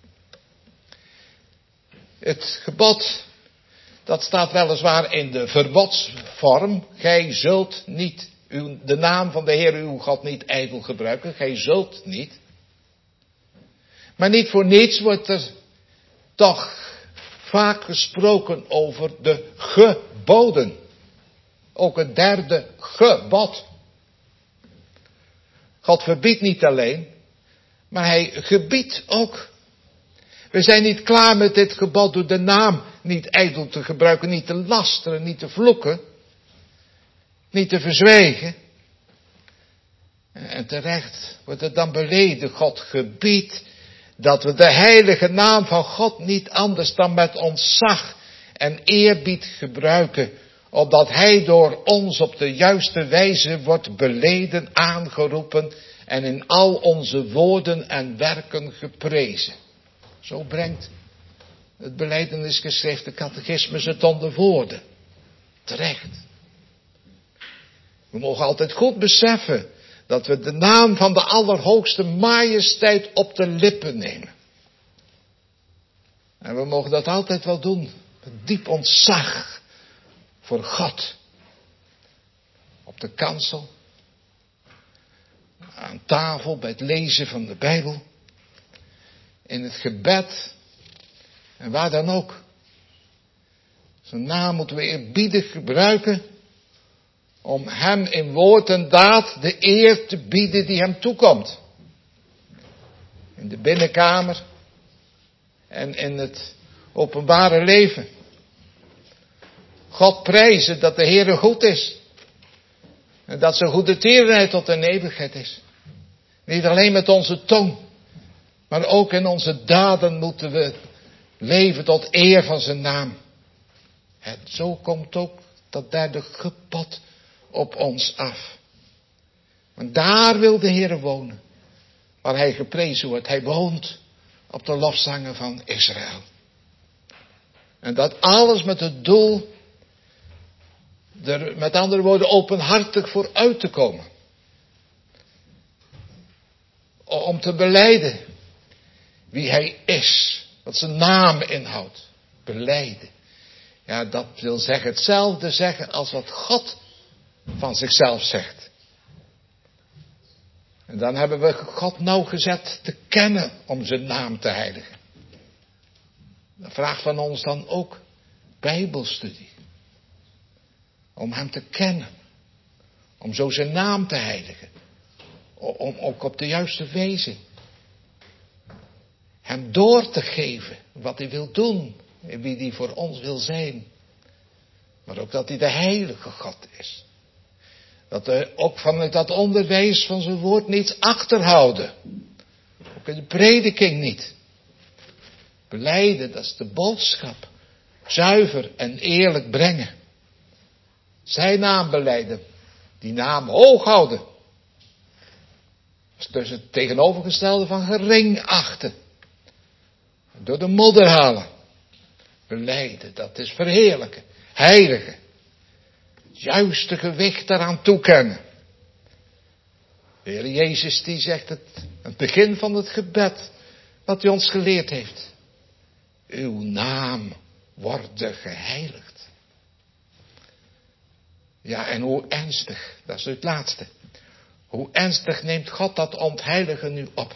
Het gebod, dat staat weliswaar in de verbodsvorm. Gij zult niet uw, de naam van de Heer uw God niet ijdel gebruiken. Gij zult niet. Maar niet voor niets wordt er toch vaak gesproken over de geboden. Ook het derde gebod. God verbiedt niet alleen, maar hij gebiedt ook. We zijn niet klaar met dit gebod door de naam niet ijdel te gebruiken, niet te lasteren, niet te vloeken, niet te verzwijgen. En terecht wordt het dan beleden, God gebiedt dat we de heilige naam van God niet anders dan met ontzag en eerbied gebruiken, opdat hij door ons op de juiste wijze wordt beleden, aangeroepen en in al onze woorden en werken geprezen. Zo brengt het belijdenisgeschrift, de catechismus, het onder woorden. Terecht. We mogen altijd goed beseffen dat we de naam van de Allerhoogste Majesteit op de lippen nemen. En we mogen dat altijd wel doen. Met diep ontzag voor God. Op de kansel. Aan tafel bij het lezen van de Bijbel. In het gebed. En waar dan ook. Zijn naam moeten we eerbiedig gebruiken. Om hem in woord en daad de eer te bieden die hem toekomt. In de binnenkamer. En in het openbare leven. God prijzen dat de Heere goed is. En dat zijn goede tierenheid tot een eeuwigheid is. Niet alleen met onze tong. Maar ook in onze daden moeten we leven tot eer van zijn naam. En zo komt ook dat derde gebod op ons af. Want daar wil de Heere wonen. Waar hij geprezen wordt. Hij woont op de lofzangen van Israël. En dat alles met het doel, er met andere woorden openhartig voor uit te komen. Om te belijden wie hij is. Wat zijn naam inhoudt. Belijden. Ja, dat wil zeggen hetzelfde zeggen als wat God van zichzelf zegt. En dan hebben we God nauwgezet te kennen om zijn naam te heiligen. Dat vraagt van ons dan ook Bijbelstudie. Om hem te kennen. Om zo zijn naam te heiligen. Om ook op de juiste wijze hem door te geven wat hij wil doen. En wie hij voor ons wil zijn. Maar ook dat hij de heilige God is. Dat we ook vanuit dat onderwijs van zijn woord niets achterhouden. Ook in de prediking niet. Belijden, dat is de boodschap. Zuiver en eerlijk brengen. Zijn naam belijden. Die naam hoog houden. Dat is dus het tegenovergestelde van gering achten. Door de modder halen. Belijden, dat is verheerlijken. Heiligen. Het juiste gewicht daaraan toekennen. De Heer Jezus die zegt het, het begin van het gebed. Wat hij ons geleerd heeft. Uw naam worden geheiligd. Ja, en hoe ernstig, dat is het laatste. Hoe ernstig neemt God dat ontheiligen nu op?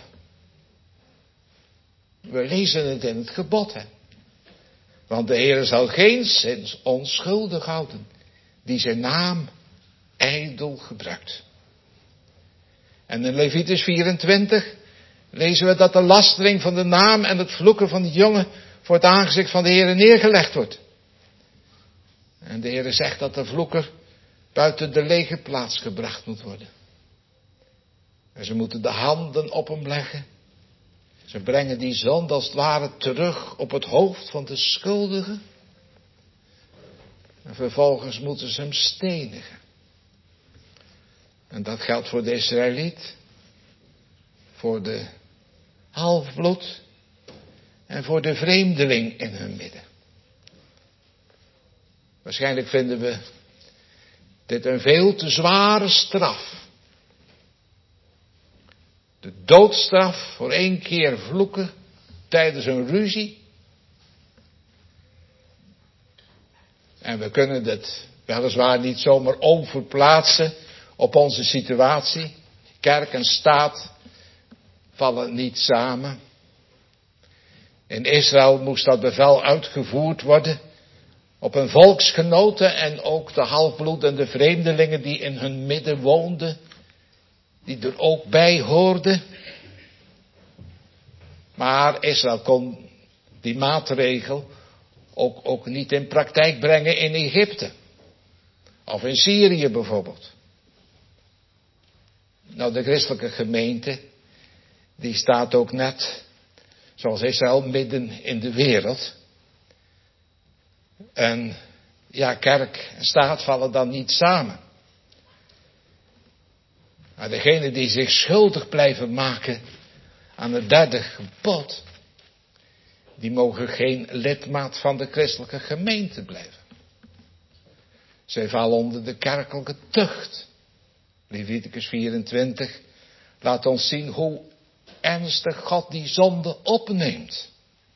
We lezen het in het gebod, hè. Want de Heer zal geen zins onschuldig houden, die zijn naam ijdel gebruikt. En in Leviticus vierentwintig lezen we dat de lastering van de naam en het vloeken van de jongen voor het aangezicht van de Heer neergelegd wordt. En de Heer zegt dat de vloeker buiten de legerplaats gebracht moet worden. En ze moeten de handen op hem leggen. Ze brengen die zonde als het ware terug op het hoofd van de schuldige. En vervolgens moeten ze hem stenigen. En dat geldt voor de Israëliet. Voor de halfbloed. En voor de vreemdeling in hun midden. Waarschijnlijk vinden we dit een veel te zware straf. De De doodstraf voor één keer vloeken tijdens een ruzie. En we kunnen het weliswaar niet zomaar overplaatsen op onze situatie. Kerk en staat vallen niet samen. In Israël moest dat bevel uitgevoerd worden op hun volksgenoten en ook de halfbloed en de vreemdelingen die in hun midden woonden, die er ook bij hoorden. Maar Israël kon die maatregel ook, ook niet in praktijk brengen in Egypte. Of in Syrië bijvoorbeeld. Nou, de christelijke gemeente, die staat ook net, zoals Israël, midden in de wereld. En ja, kerk en staat vallen dan niet samen. Maar degenen die zich schuldig blijven maken aan het derde gebod, die mogen geen lidmaat van de christelijke gemeente blijven. Zij vallen onder de kerkelijke tucht. Leviticus vierentwintig laat ons zien hoe ernstig God die zonde opneemt.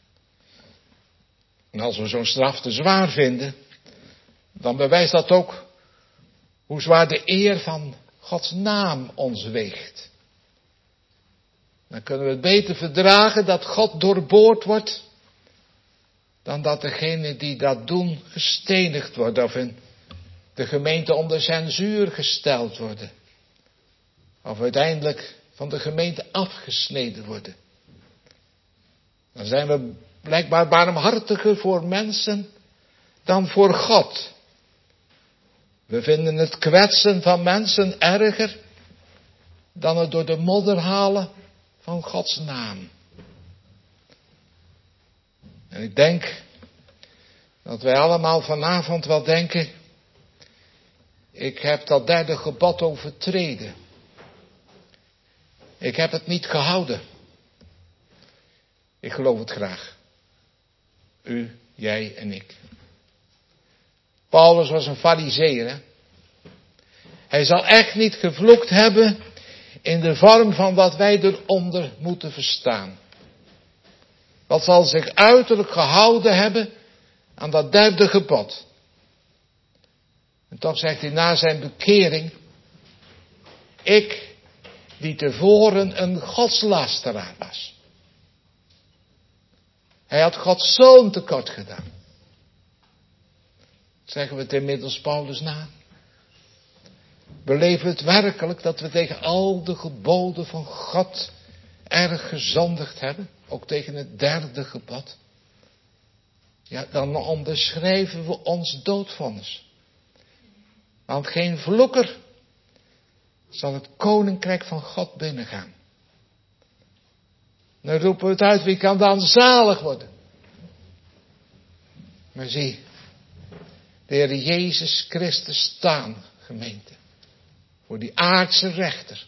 En als we zo'n straf te zwaar vinden, dan bewijst dat ook hoe zwaar de eer van Gods naam ons weegt. Dan kunnen we het beter verdragen dat God doorboord wordt, dan dat degenen die dat doen gestenigd worden of in de gemeente onder censuur gesteld worden. Of uiteindelijk van de gemeente afgesneden worden. Dan zijn we blijkbaar barmhartiger voor mensen dan voor God. We vinden het kwetsen van mensen erger dan het door de modder halen van Gods naam. En ik denk dat wij allemaal vanavond wel denken, ik heb dat derde gebod overtreden. Ik heb het niet gehouden. Ik geloof het graag. U, jij en ik. Paulus was een farizeeër. Hè? Hij zal echt niet gevloekt hebben in de vorm van wat wij eronder moeten verstaan. Wat zal zich uiterlijk gehouden hebben aan dat derde gebod. En toch zegt hij na zijn bekering, ik die tevoren een godslasteraar was. Hij had Gods zoon tekort gedaan. Zeggen we het inmiddels Paulus na. Beleven we het werkelijk dat we tegen al de geboden van God erg gezondigd hebben? Ook tegen het derde gebod. Ja, dan onderschrijven we ons doodvonnis. Want geen vloeker zal het koninkrijk van God binnengaan. Dan roepen we het uit, wie kan dan zalig worden? Maar zie, de Heer Jezus Christus staan, gemeente, voor die aardse rechter.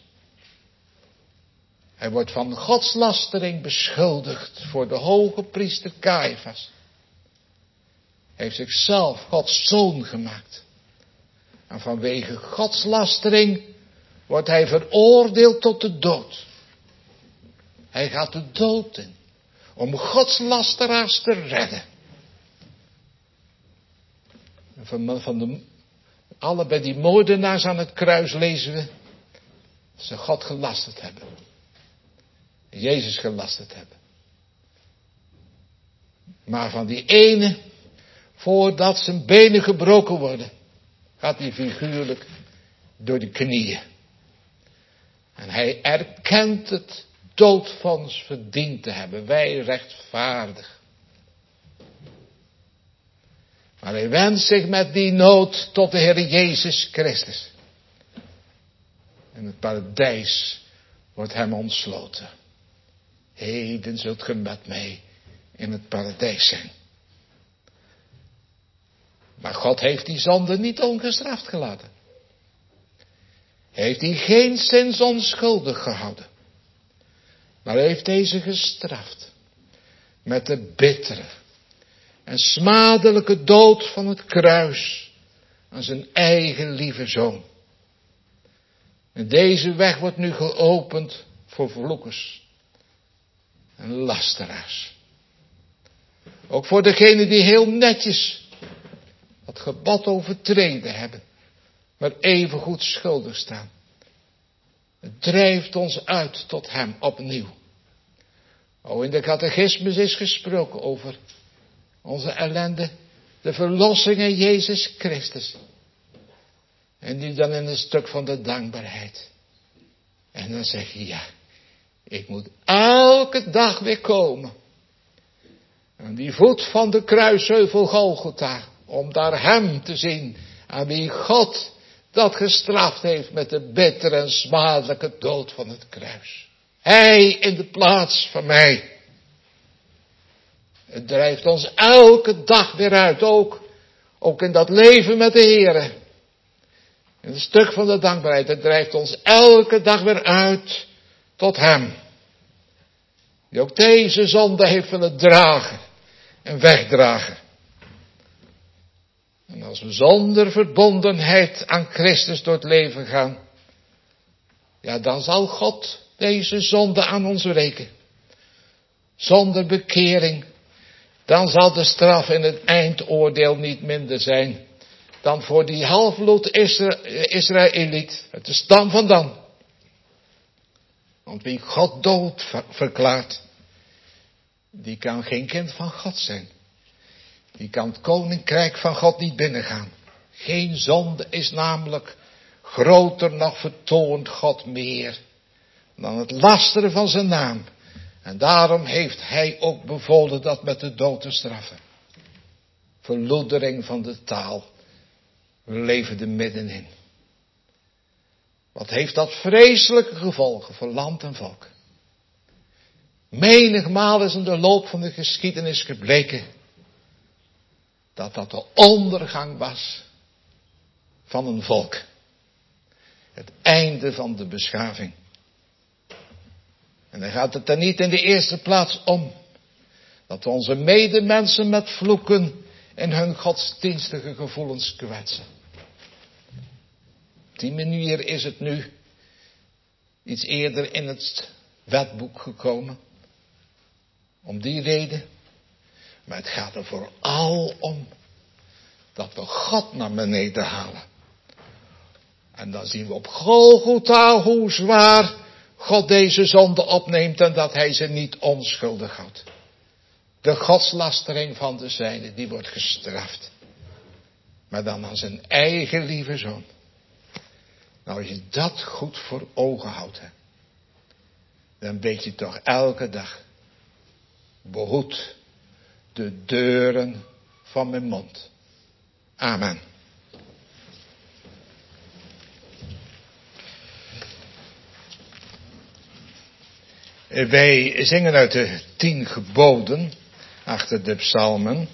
Hij wordt van godslastering beschuldigd voor de hoge priester Caiaphas. Hij heeft zichzelf Gods zoon gemaakt. En vanwege godslastering wordt hij veroordeeld tot de dood. Hij gaat de dood in om godslasteraars te redden. Van, van de, allebei die moordenaars aan het kruis lezen we dat ze God gelasterd hebben. Jezus gelasterd hebben. Maar van die ene, voordat zijn benen gebroken worden, gaat hij figuurlijk door de knieën. En hij erkent het doodvonnis verdiend te hebben. Wij rechtvaardig. Maar hij wendt zich met die nood tot de Heer Jezus Christus. En het paradijs wordt hem ontsloten. Heden zult ge met mij in het paradijs zijn. Maar God heeft die zonde niet ongestraft gelaten. Hij heeft die geen zins onschuldig gehouden. Maar hij heeft deze gestraft. Met de bittere en smadelijke dood van het kruis aan zijn eigen lieve zoon. En deze weg wordt nu geopend voor vloekers en lasteraars. Ook voor degenen die heel netjes het gebod overtreden hebben, maar evengoed schuldig staan. Het drijft ons uit tot hem opnieuw. O, in de catechismus is gesproken over onze ellende, de verlossing in Jezus Christus. En nu dan in een stuk van de dankbaarheid. En dan zeg je, ja, ik moet elke dag weer komen. Aan die voet van de kruisheuvel Golgotha. Om daar hem te zien. Aan wie God dat gestraft heeft met de bittere en smadelijke dood van het kruis. Hij in de plaats van mij. Het drijft ons elke dag weer uit. Ook, ook in dat leven met de Heere. In een stuk van de dankbaarheid. Het drijft ons elke dag weer uit tot hem. Die ook deze zonde heeft willen dragen. En wegdragen. En als we zonder verbondenheid aan Christus door het leven gaan. Ja, dan zal God deze zonde aan ons wreken. Zonder bekering. Dan zal de straf in het eindoordeel niet minder zijn. Dan voor die halfbloed Isra- Israëliet. Uit de stam van Dan. Want wie God dood ver- verklaart. Die kan geen kind van God zijn. Die kan het koninkrijk van God niet binnengaan. Geen zonde is namelijk groter nog vertoont God meer dan het lasteren van zijn naam. En daarom heeft hij ook bevolen dat met de dood te straffen. Verloedering van de taal. We leven er middenin. Wat heeft dat vreselijke gevolgen voor land en volk. Menigmaal is in de loop van de geschiedenis gebleken dat dat de ondergang was van een volk. Het einde van de beschaving. En dan gaat het er niet in de eerste plaats om dat we onze medemensen met vloeken in hun godsdienstige gevoelens kwetsen. Op die manier is het nu iets eerder in het wetboek gekomen. Om die reden. Maar het gaat er vooral om dat we God naar beneden halen. En dan zien we op Golgotha hoe zwaar God deze zonde opneemt en dat hij ze niet onschuldig houdt. De godslastering van de zijne, die wordt gestraft. Maar dan aan zijn eigen lieve zoon. Nou, als je dat goed voor ogen houdt, hè, dan weet je toch elke dag. Behoed de deuren van mijn mond. Amen. Wij zingen uit de tien geboden achter de psalmen.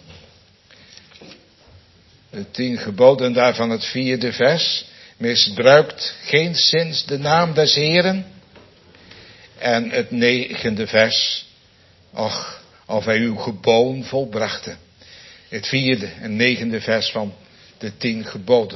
De tien geboden, daarvan het vierde vers. Misbruikt geenszins de naam des Heeren. En het negende vers. Och, of hij uw geboden volbrachten. Het vierde en negende vers van de tien geboden.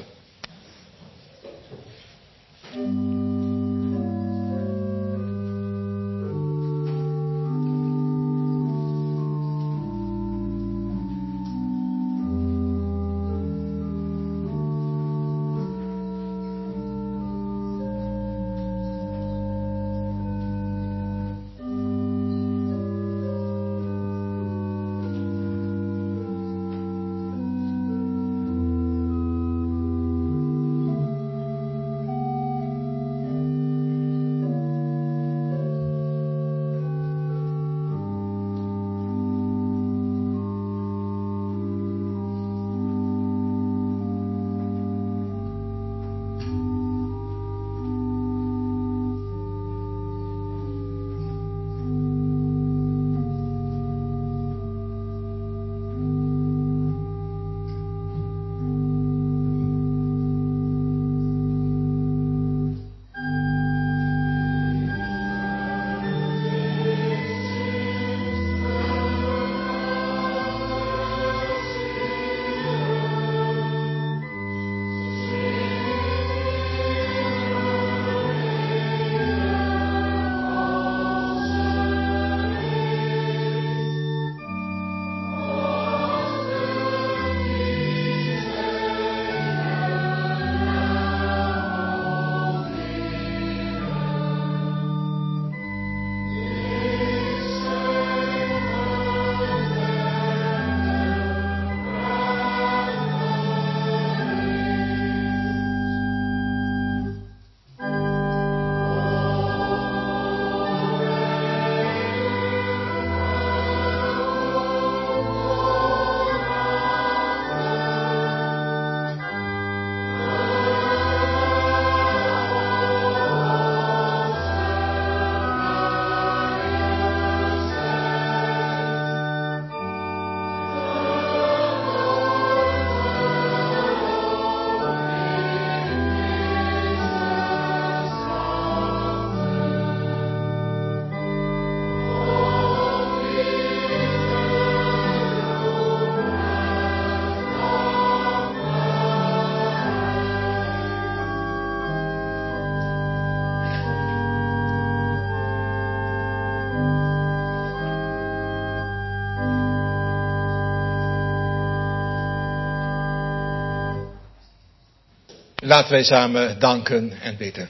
Laten wij samen danken en bidden.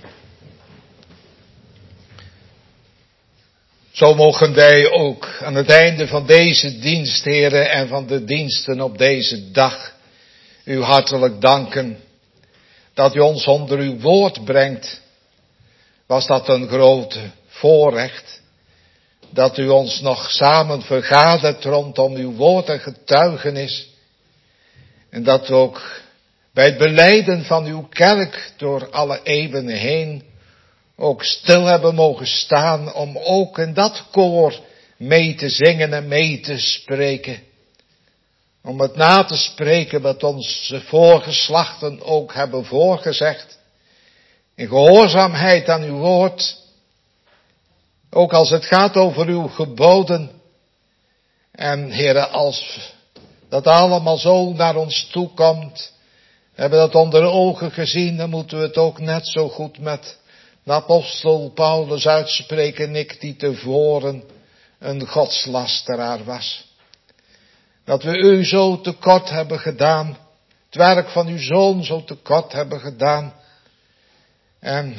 Zo mogen wij ook aan het einde van deze dienst, heren, en van de diensten op deze dag, u hartelijk danken dat u ons onder uw woord brengt. Was dat een grote voorrecht, dat u ons nog samen vergadert rondom uw woord en getuigenis. En dat we ook bij het belijden van uw kerk door alle eeuwen heen ook stil hebben mogen staan om ook in dat koor mee te zingen en mee te spreken. Om het na te spreken wat onze voorgeslachten ook hebben voorgezegd. In gehoorzaamheid aan uw woord. Ook als het gaat over uw geboden. En Heere, als dat allemaal zo naar ons toe komt. We hebben dat onder de ogen gezien. Dan moeten we het ook net zo goed met de apostel Paulus uitspreken. Ik die tevoren een godslasteraar was. Dat we u zo tekort hebben gedaan. Het werk van uw zoon zo tekort hebben gedaan. En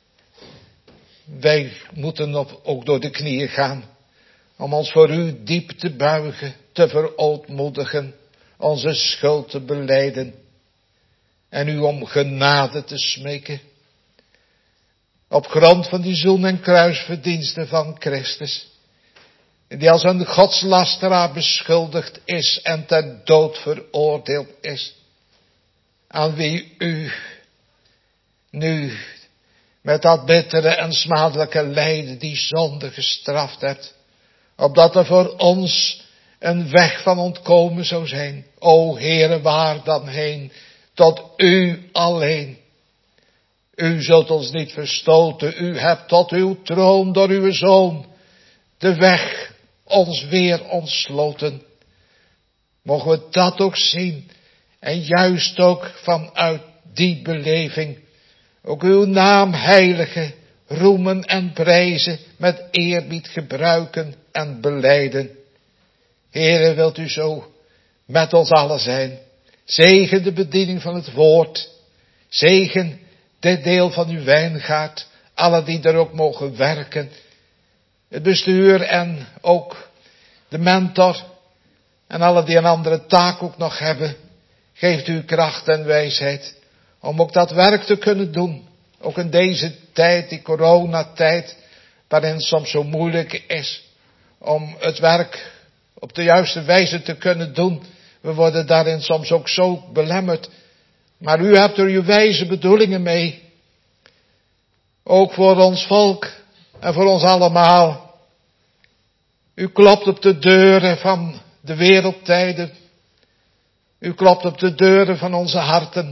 wij moeten op, ook door de knieën gaan. Om ons voor u diep te buigen. Te verootmoedigen. Onze schuld te belijden. En u om genade te smeken. Op grond van die zoen- en kruisverdiensten van Christus. Die als een godslasteraar beschuldigd is en ter dood veroordeeld is. Aan wie u nu met dat bittere en smadelijke lijden die zonde gestraft hebt. Opdat er voor ons een weg van ontkomen zou zijn. O Heere, waar dan heen? Tot u alleen. U zult ons niet verstoten. U hebt tot uw troon door uw zoon de weg ons weer ontsloten. Mogen we dat ook zien. En juist ook vanuit die beleving. Ook uw naam heilige, roemen en prijzen. Met eerbied gebruiken en belijden. Heere, wilt u zo met ons allen zijn. Zegen de bediening van het woord. Zegen dit deel van uw wijngaard. Alle die er ook mogen werken. Het bestuur en ook de mentor. En alle die een andere taak ook nog hebben. Geeft u kracht en wijsheid. Om ook dat werk te kunnen doen. Ook in deze tijd, die coronatijd. Waarin het soms zo moeilijk is. Om het werk op de juiste wijze te kunnen doen. We worden daarin soms ook zo belemmerd. Maar u hebt er uw wijze bedoelingen mee. Ook voor ons volk en voor ons allemaal. U klopt op de deuren van de wereldtijden. U klopt op de deuren van onze harten.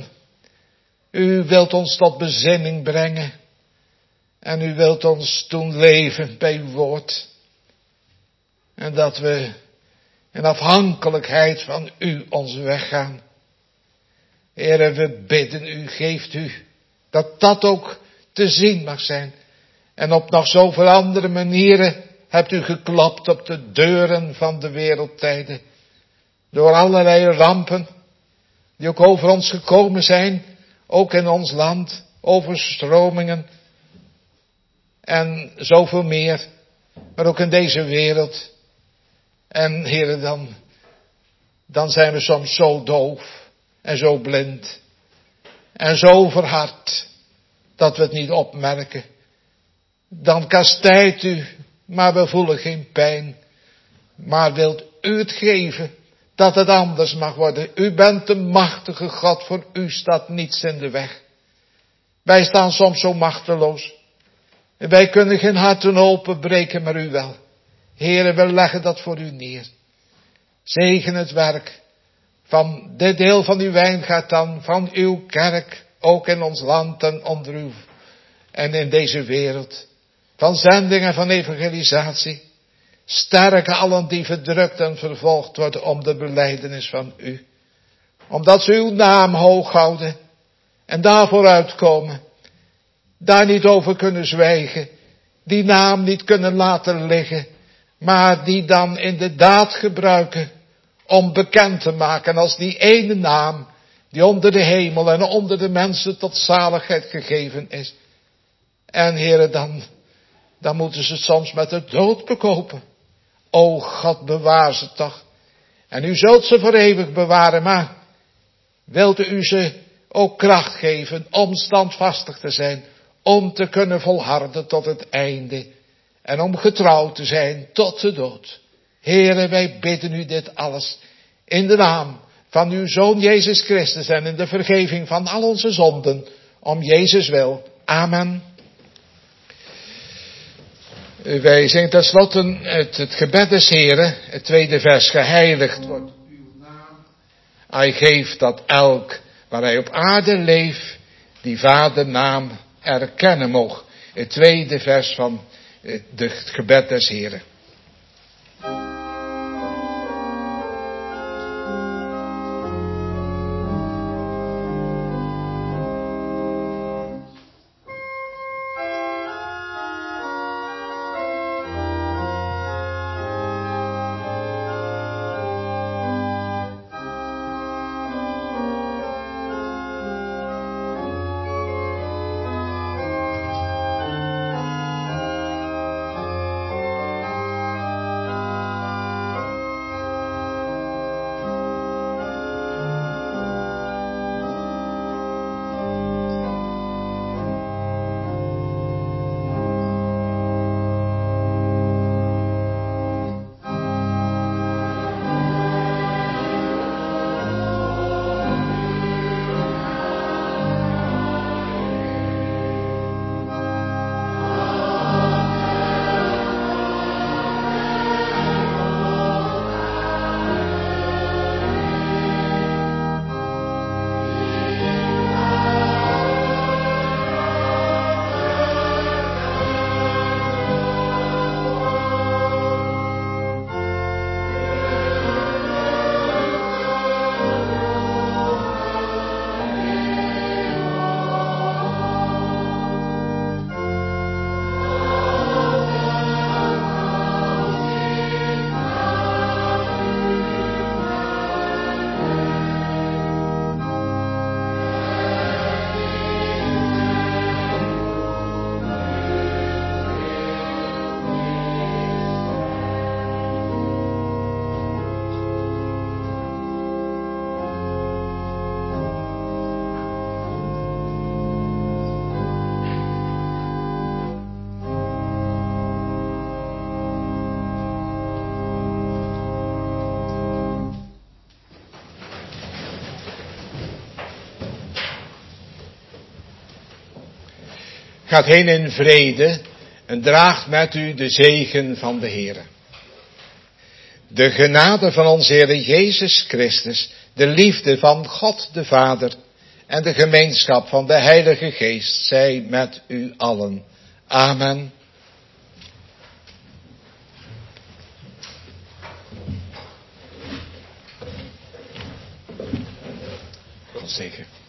U wilt ons tot bezinning brengen. En u wilt ons doen leven bij uw woord. En dat we in afhankelijkheid van u onze weg gaan. Heere, we bidden u, geeft u dat dat ook te zien mag zijn. En op nog zoveel andere manieren hebt u geklopt op de deuren van de wereldtijden. Door allerlei rampen die ook over ons gekomen zijn. Ook in ons land. Overstromingen. En zoveel meer. Maar ook in deze wereld. En Heere, dan, dan zijn we soms zo doof. En zo blind. En zo verhard. Dat we het niet opmerken. Dan kastijdt u. Maar we voelen geen pijn. Maar wilt u het geven. Dat het anders mag worden. U bent de machtige God. Voor u staat niets in de weg. Wij staan soms zo machteloos. En wij kunnen geen harten openbreken. Maar u wel. Heere, we leggen dat voor u neer. Zegen het werk. Van dit deel van uw wijngaard dan. Van uw kerk. Ook in ons land en onder u. En in deze wereld. Van zending en van evangelisatie. Sterke allen die verdrukt en vervolgd worden om de belijdenis van u. Omdat ze uw naam hoog houden. En daarvoor uitkomen. Daar niet over kunnen zwijgen. Die naam niet kunnen laten liggen. Maar die dan in de daad gebruiken. Om bekend te maken als die ene naam. die onder de hemel en onder de mensen tot zaligheid gegeven is. En Heere, dan, dan moeten ze het soms met de dood bekopen. O God, bewaar ze toch. En u zult ze voor eeuwig bewaren, maar wilt u ze ook kracht geven om standvastig te zijn, om te kunnen volharden tot het einde en om getrouw te zijn tot de dood. Heere, wij bidden u dit alles in de naam van uw Zoon Jezus Christus en in de vergeving van al onze zonden, om Jezus wil. Amen. Wij zingen tenslotte het, het gebed des Heren, het tweede vers, geheiligd wordt uw naam. Hij geeft dat elk waar hij op aarde leeft, die vadernaam erkennen mocht. Het tweede vers van het, het gebed des Heren. Gaat heen in vrede en draagt met u de zegen van de Heere. De genade van onze Heere Jezus Christus, de liefde van God de Vader en de gemeenschap van de Heilige Geest zij met u allen. Amen. God zegen.